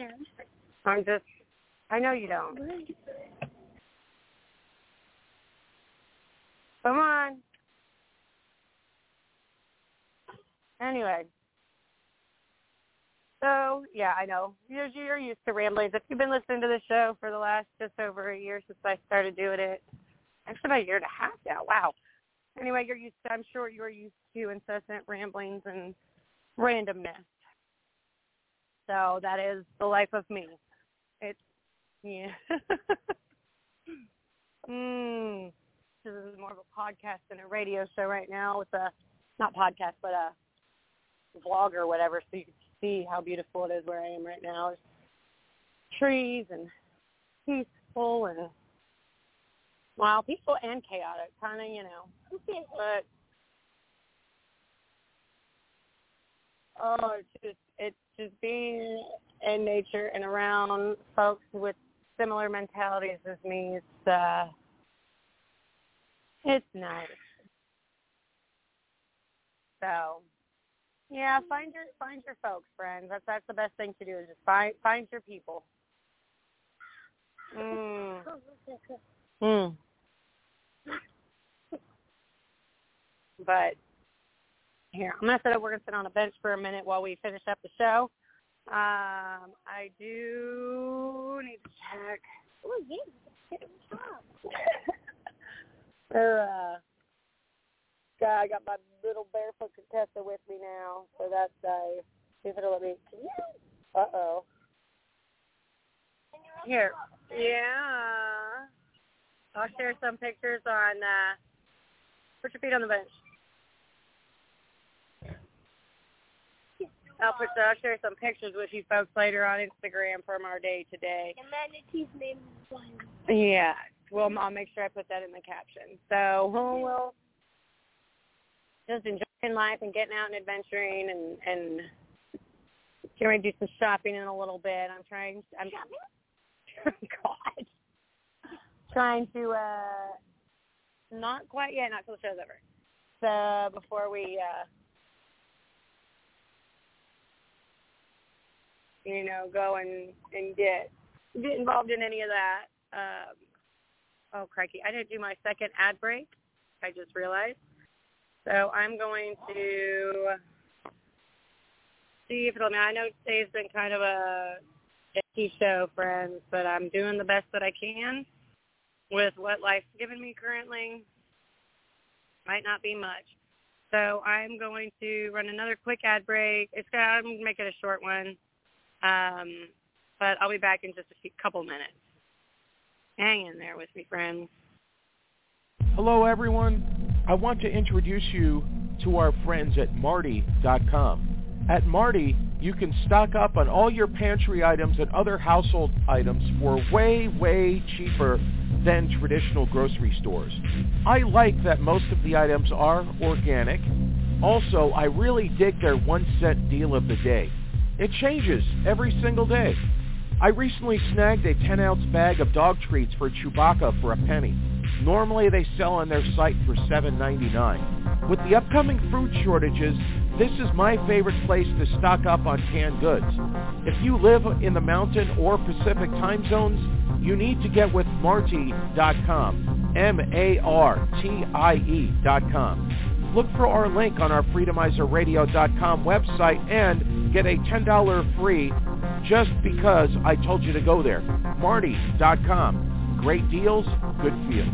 I know you don't. Come on. Anyway. So, yeah, I know. You're used to ramblings. If you've been listening to the show for the last just over a year since I started doing it, actually about a year and a half now. Wow. Anyway, I'm sure you're used to incessant ramblings and randomness. So that is the life of me. It's, yeah. This is more of a podcast than a radio show right now with not podcast, but a vlog or whatever, so you can see how beautiful it is where I am right now. There's trees and peaceful and, well, peaceful and chaotic, kind of, but, it's just being in nature and around folks with similar mentalities as me. It's nice. So, yeah, find your folks, friends. That's the best thing to do is just find your people. But here, I'm gonna we're gonna sit on a bench for a minute while we finish up the show. I do need to check. Oh, yeah. I got my little barefoot Contessa with me now, so that's nice. See if it'll let me. Uh-oh. Here. Yeah. I'll share some pictures on, put your feet on the bench. I'll share some pictures with you folks later on Instagram from our day today. The manatee's name is One. Yeah. Well, I'll make sure I put that in the caption. So we'll just enjoying life and getting out and adventuring and getting ready to do some shopping in a little bit. I'm trying to, not quite yet, not till the show's over. So before we, go and get involved in any of that. Oh, crikey. I didn't do my second ad break. I just realized. So I'm going to see if it'll, I know today's been kind of a icky show, friends, but I'm doing the best that I can with what life's given me currently. Might not be much. So I'm going to run another quick ad break. I'm going to make it a short one. But I'll be back in just a couple minutes. Hang in there with me, friends. Hello, everyone. I want to introduce you to our friends at Marty.com. At Marty, you can stock up on all your pantry items and other household items for way, way cheaper than traditional grocery stores. I like that most of the items are organic. Also, I really dig their 1 cent deal of the day. It changes every single day. I recently snagged a 10-ounce bag of dog treats for Chewbacca for a penny. Normally they sell on their site for $7.99. With the upcoming food shortages, this is my favorite place to stock up on canned goods. If you live in the Mountain or Pacific time zones, You need to get with Martie.com, MARTIE.com. Look for our link on our FreedomizerRadio.com website and get a $10 free just because I told you to go there. Martie.com. Great deals, good feels.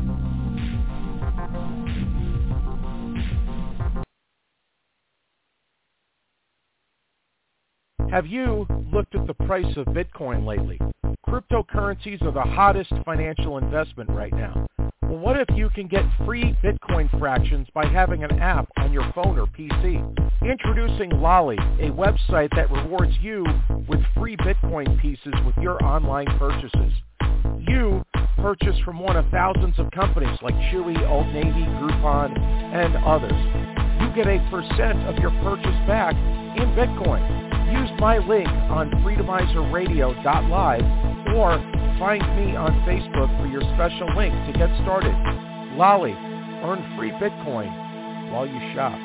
Have you looked at the price of Bitcoin lately? Cryptocurrencies are the hottest financial investment right now. Well, what if you can get free Bitcoin fractions by having an app on your phone or PC? Introducing Lolly, a website that rewards you with free Bitcoin pieces with your online purchases. You purchase from one of thousands of companies like Chewy, Old Navy, Groupon, and others. You get a % of your purchase back in Bitcoin. Use my link on freedomizerradio.live or find me on Facebook for your special link to get started. Lolly, earn free Bitcoin while you shop.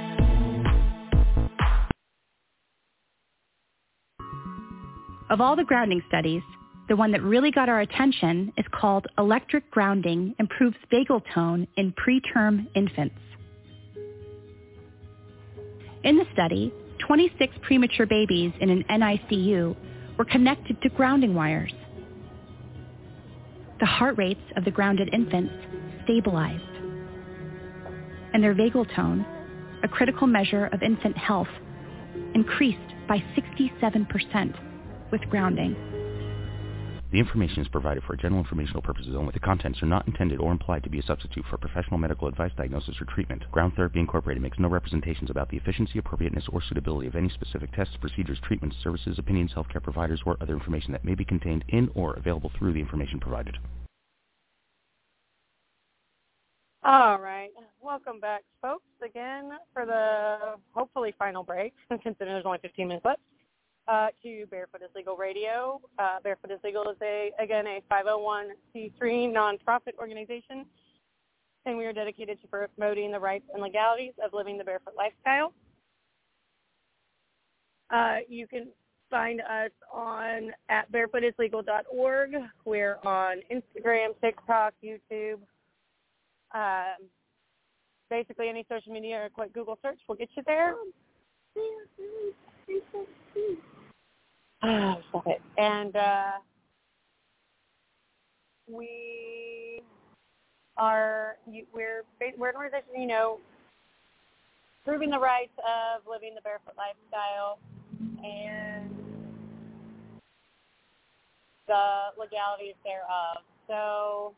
Of all the grounding studies, the one that really got our attention is called Electric Grounding Improves Vagal Tone in Preterm Infants. In the study, 26 premature babies in an NICU were connected to grounding wires. The heart rates of the grounded infants stabilized, and their vagal tone, a critical measure of infant health, increased by 67% with grounding. The information is provided for general informational purposes only. The contents are not intended or implied to be a substitute for professional medical advice, diagnosis, or treatment. Ground Therapy Incorporated makes no representations about the efficiency, appropriateness, or suitability of any specific tests, procedures, treatments, services, opinions, healthcare providers, or other information that may be contained in or available through the information provided. All right. Welcome back, folks, again for the hopefully final break, considering there's only 15 minutes left. To Barefoot is Legal Radio. Barefoot is Legal is a 501c3 nonprofit organization, and we are dedicated to promoting the rights and legalities of living the barefoot lifestyle. You can find us at barefootislegal.org. We're on Instagram, TikTok, YouTube. Basically any social media or quick Google search will get you there. Stop it. And we're an organization, proving the rights of living the barefoot lifestyle and the legalities thereof. So,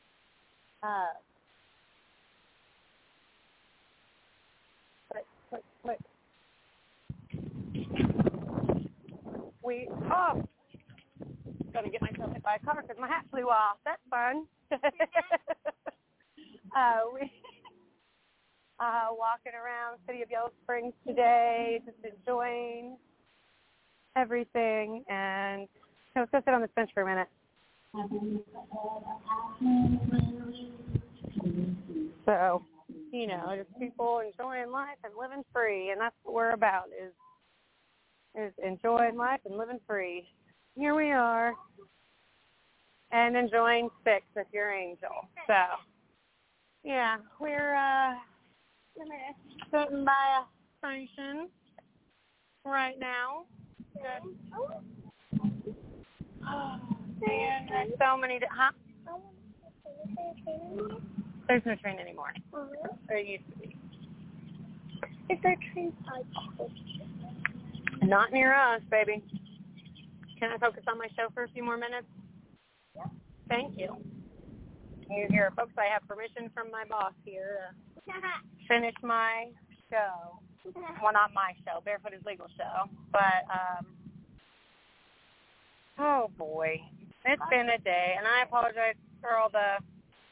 quick. Gonna get myself hit by a car because my hat flew off. That's fun. We walking around the city of Yellow Springs today, just enjoying everything. And let's go sit on this bench for a minute. So, just people enjoying life and living free, and that's what we're about is enjoying life and living free. Here we are, and enjoying sex with your angel. So, yeah, we're sitting by a station right now. And there's so many, There's no train anymore. There used to be. Is there train side? Not near us, baby. Can I focus on my show for a few more minutes? Yeah. Thank you. You hear, folks, I have permission from my boss here to finish my show. Well, not my show, Barefoot is Legal show. But, oh, boy. It's been a day, and I apologize for all the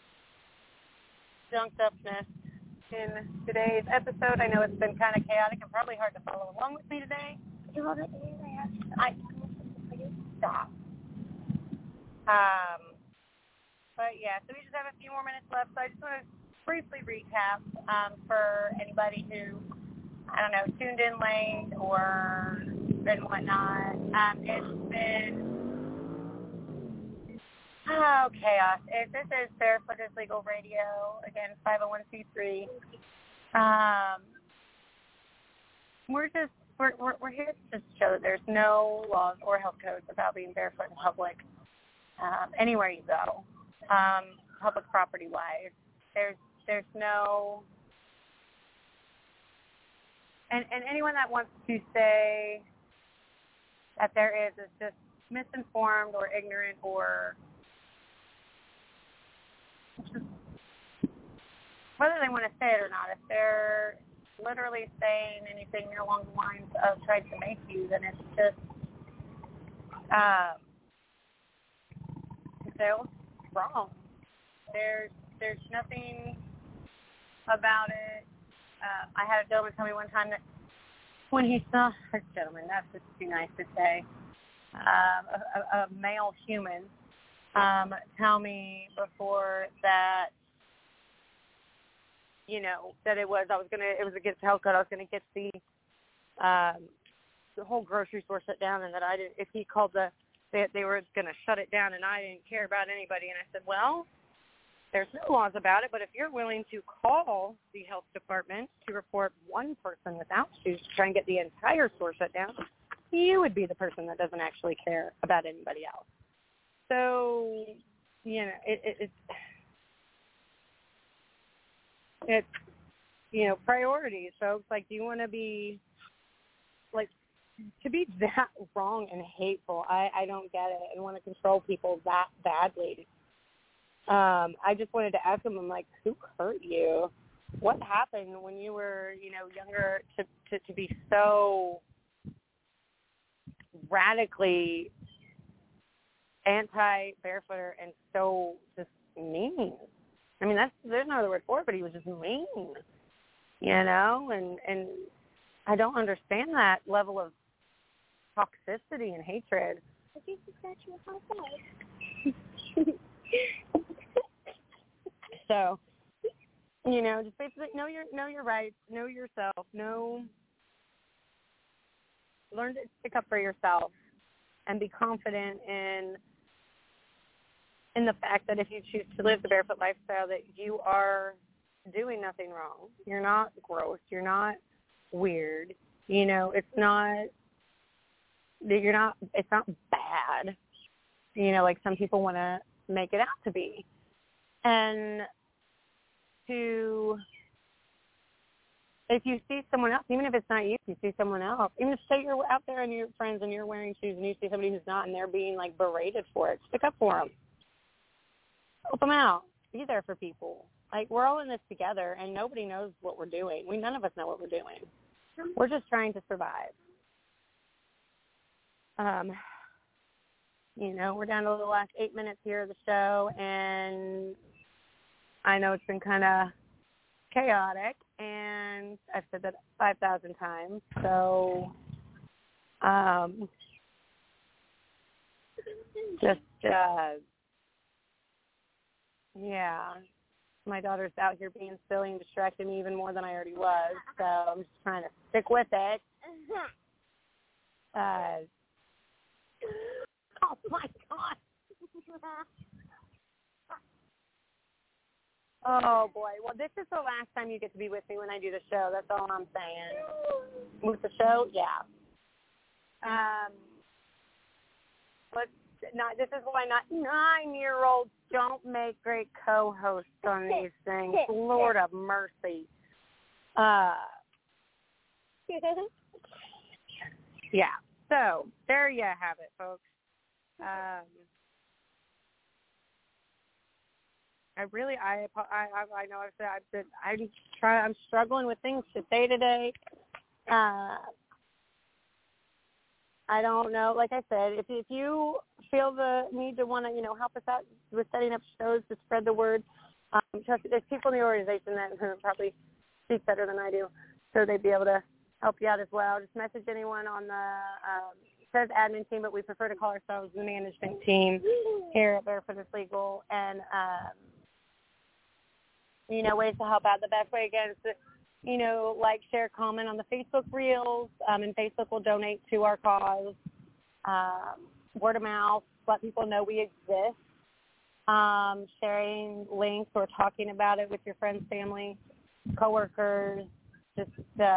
junked upness in today's episode. I know it's been kind of chaotic and probably hard to follow along with me today. Stop. But yeah, so we just have a few more minutes left. So I just want to briefly recap for anybody who, tuned in late or and whatnot. It's been Oh, chaos. This is Barefoot is Legal Radio, again, 501c3. We're here to show that there's no laws or health codes about being barefoot in public, anywhere you go, public property-wise. There's no, and anyone that wants to say that there is just misinformed or ignorant or just, whether they want to say it or not, if they're literally saying anything along the lines of trying to make you, then it's just they're wrong. There's nothing about it. I had a gentleman tell me one time that when he saw a gentleman, that's just too nice to say, a male human tell me before that, you know, that it was against health code. I was going to get the whole grocery store shut down, and that I didn't. If he called they were going to shut it down, and I didn't care about anybody. And I said, well, there's no laws about it, but if you're willing to call the health department to report one person without shoes to try and get the entire store shut down, you would be the person that doesn't actually care about anybody else. So, you know, it's, you know, priorities, folks. Like, do you want to be, like, to be that wrong and hateful? I don't get it. I want to control people that badly. I just wanted to ask him, I'm like, who hurt you? What happened when you were, you know, younger to be so radically anti-barefooter and so just mean? I mean, there's no other word for it, but he was just mean, you know, and I don't understand that level of toxicity and hatred. I think it's actually outside. So, you know, just basically know your rights, know yourself, learn to stick up for yourself, and be confident in the fact that if you choose to live the barefoot lifestyle, that you are doing nothing wrong. You're not gross. You're not weird. You know, it's not bad, you know, like some people want to make it out to be. And if you see someone else, even if it's not you, if you see someone else, even if say you're out there and you're friends and you're wearing shoes and you see somebody who's not and they're being like berated for it, stick up for them. Help them out. Be there for people. Like, we're all in this together, and nobody knows what we're doing. None of us know what we're doing. We're just trying to survive. You know, we're down to the last 8 minutes here of the show, and I know it's been kind of chaotic, and I've said that 5,000 times. So, yeah, my daughter's out here being silly and distracting me even more than I already was, so I'm just trying to stick with it. Oh, my God. Oh, boy. Well, this is the last time you get to be with me when I do the show. That's all I'm saying. With the show, yeah. This is why 9-year-olds don't make great co-hosts on these things. Lord of mercy. Yeah. So there you have it, folks. I know I've said I'm struggling with things to say today. I don't know. Like I said, if you feel the need to want to, you know, help us out with setting up shows to spread the word, trust me, there's people in the organization that probably speak better than I do, so they'd be able to help you out as well. Just message anyone on the it says admin team, but we prefer to call ourselves the management team here at Barefoot is Legal. And you know, ways to help out. The best way, again, is to, you know, like, share, comment on the Facebook Reels, and Facebook will donate to our cause. Word of mouth, let people know we exist. sharing links or talking about it with your friends, family, coworkers, just,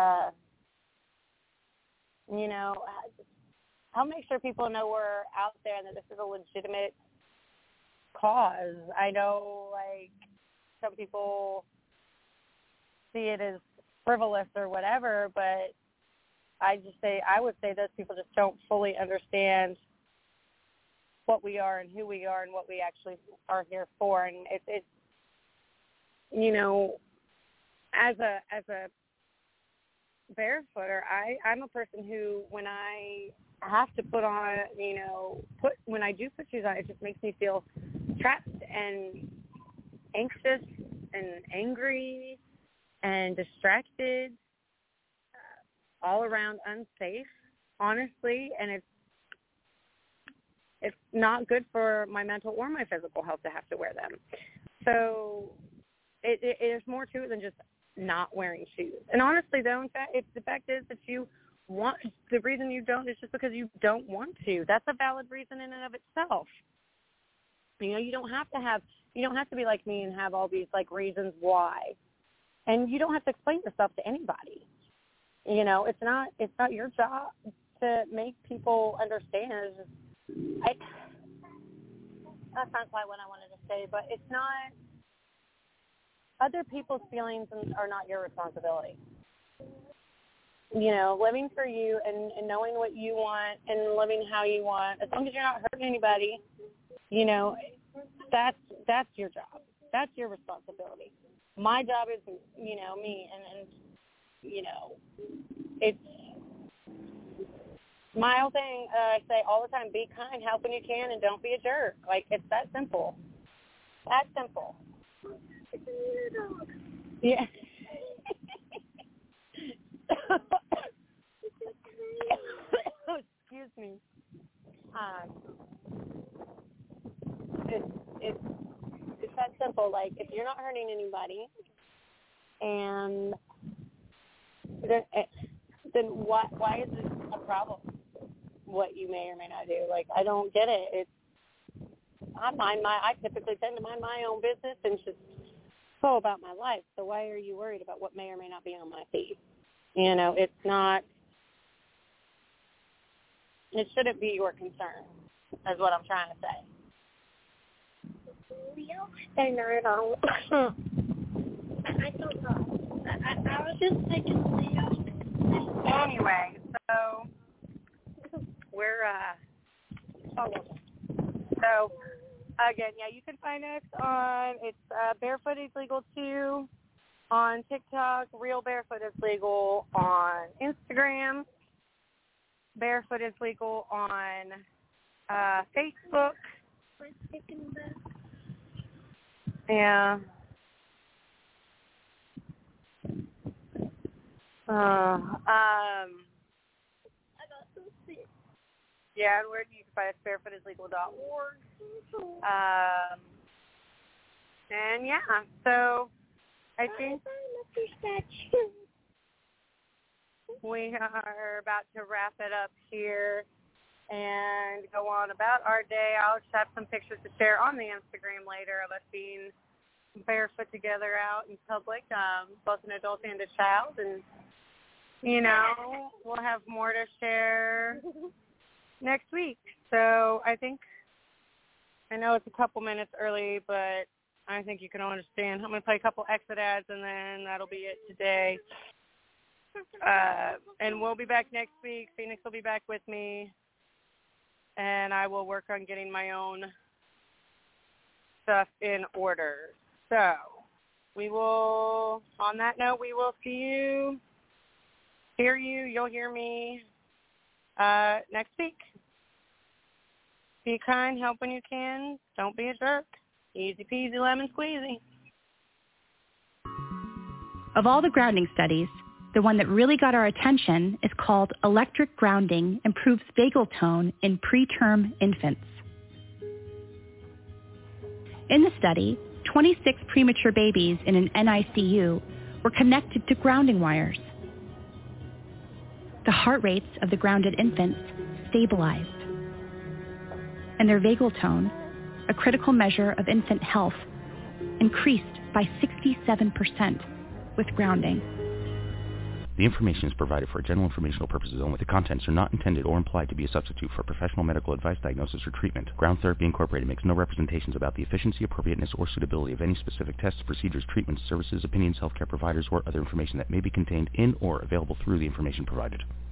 help make sure people know we're out there and that this is a legitimate cause. I know, some people see it as frivolous or whatever, but I would say those people just don't fully understand what we are and who we are and what we actually are here for. And it's as a barefooter, I'm a person who, when I have to put on, when I do put shoes on, it just makes me feel trapped and anxious and angry and distracted, all around unsafe, honestly, and it's not good for my mental or my physical health to have to wear them. So it is more to it than just not wearing shoes. And honestly, though, the fact is that the reason you don't is just because you don't want to. That's a valid reason in and of itself. You don't have to be like me and have all these reasons why. And you don't have to explain yourself to anybody. It's not your job to make people understand. That's not quite what I wanted to say, but it's not. Other people's feelings are not your responsibility. Living for you and knowing what you want and living how you want, as long as you're not hurting anybody, that's your job. That's your responsibility. My job is, me, and it's my whole thing. I say all the time: be kind, help when you can, and don't be a jerk. It's that simple. That simple. Yeah. Excuse me. It's that simple. If you're not hurting anybody, and then why is it a problem? What you may or may not do. I don't get it. I typically tend to mind my own business and just go about my life. So why are you worried about what may or may not be on my feed? It's not. It shouldn't be your concern, is what I'm trying to say. I know. I don't know. I was just thinking Leo. Anyway, so we're so again, yeah, you can find us on Barefoot is Legal 2 on TikTok, Real Barefoot is Legal on Instagram, Barefoot is Legal on Facebook. Yeah. Yeah, and where you can find us, barefootislegal.org. And yeah, so I think we are about to wrap it up here and go on about our day. I'll just have some pictures to share on the Instagram later of us being barefoot together out in public, both an adult and a child. And, we'll have more to share next week. So I know it's a couple minutes early, but I think you can understand. I'm going to play a couple exit ads, and then that'll be it today. And we'll be back next week. Phoenix will be back with me, and I will work on getting my own stuff in order. So on that note, we will see you, you'll hear me next week. Be kind, help when you can, don't be a jerk. Easy peasy lemon squeezy. Of all the grounding studies, the one that really got our attention is called Electric Grounding Improves Vagal Tone in Preterm Infants. In the study, 26 premature babies in an NICU were connected to grounding wires. The heart rates of the grounded infants stabilized, and their vagal tone, a critical measure of infant health, increased by 67% with grounding. The information is provided for general informational purposes only. The contents are not intended or implied to be a substitute for professional medical advice, diagnosis, or treatment. Ground Therapy Incorporated makes no representations about the efficiency, appropriateness, or suitability of any specific tests, procedures, treatments, services, opinions, healthcare providers, or other information that may be contained in or available through the information provided.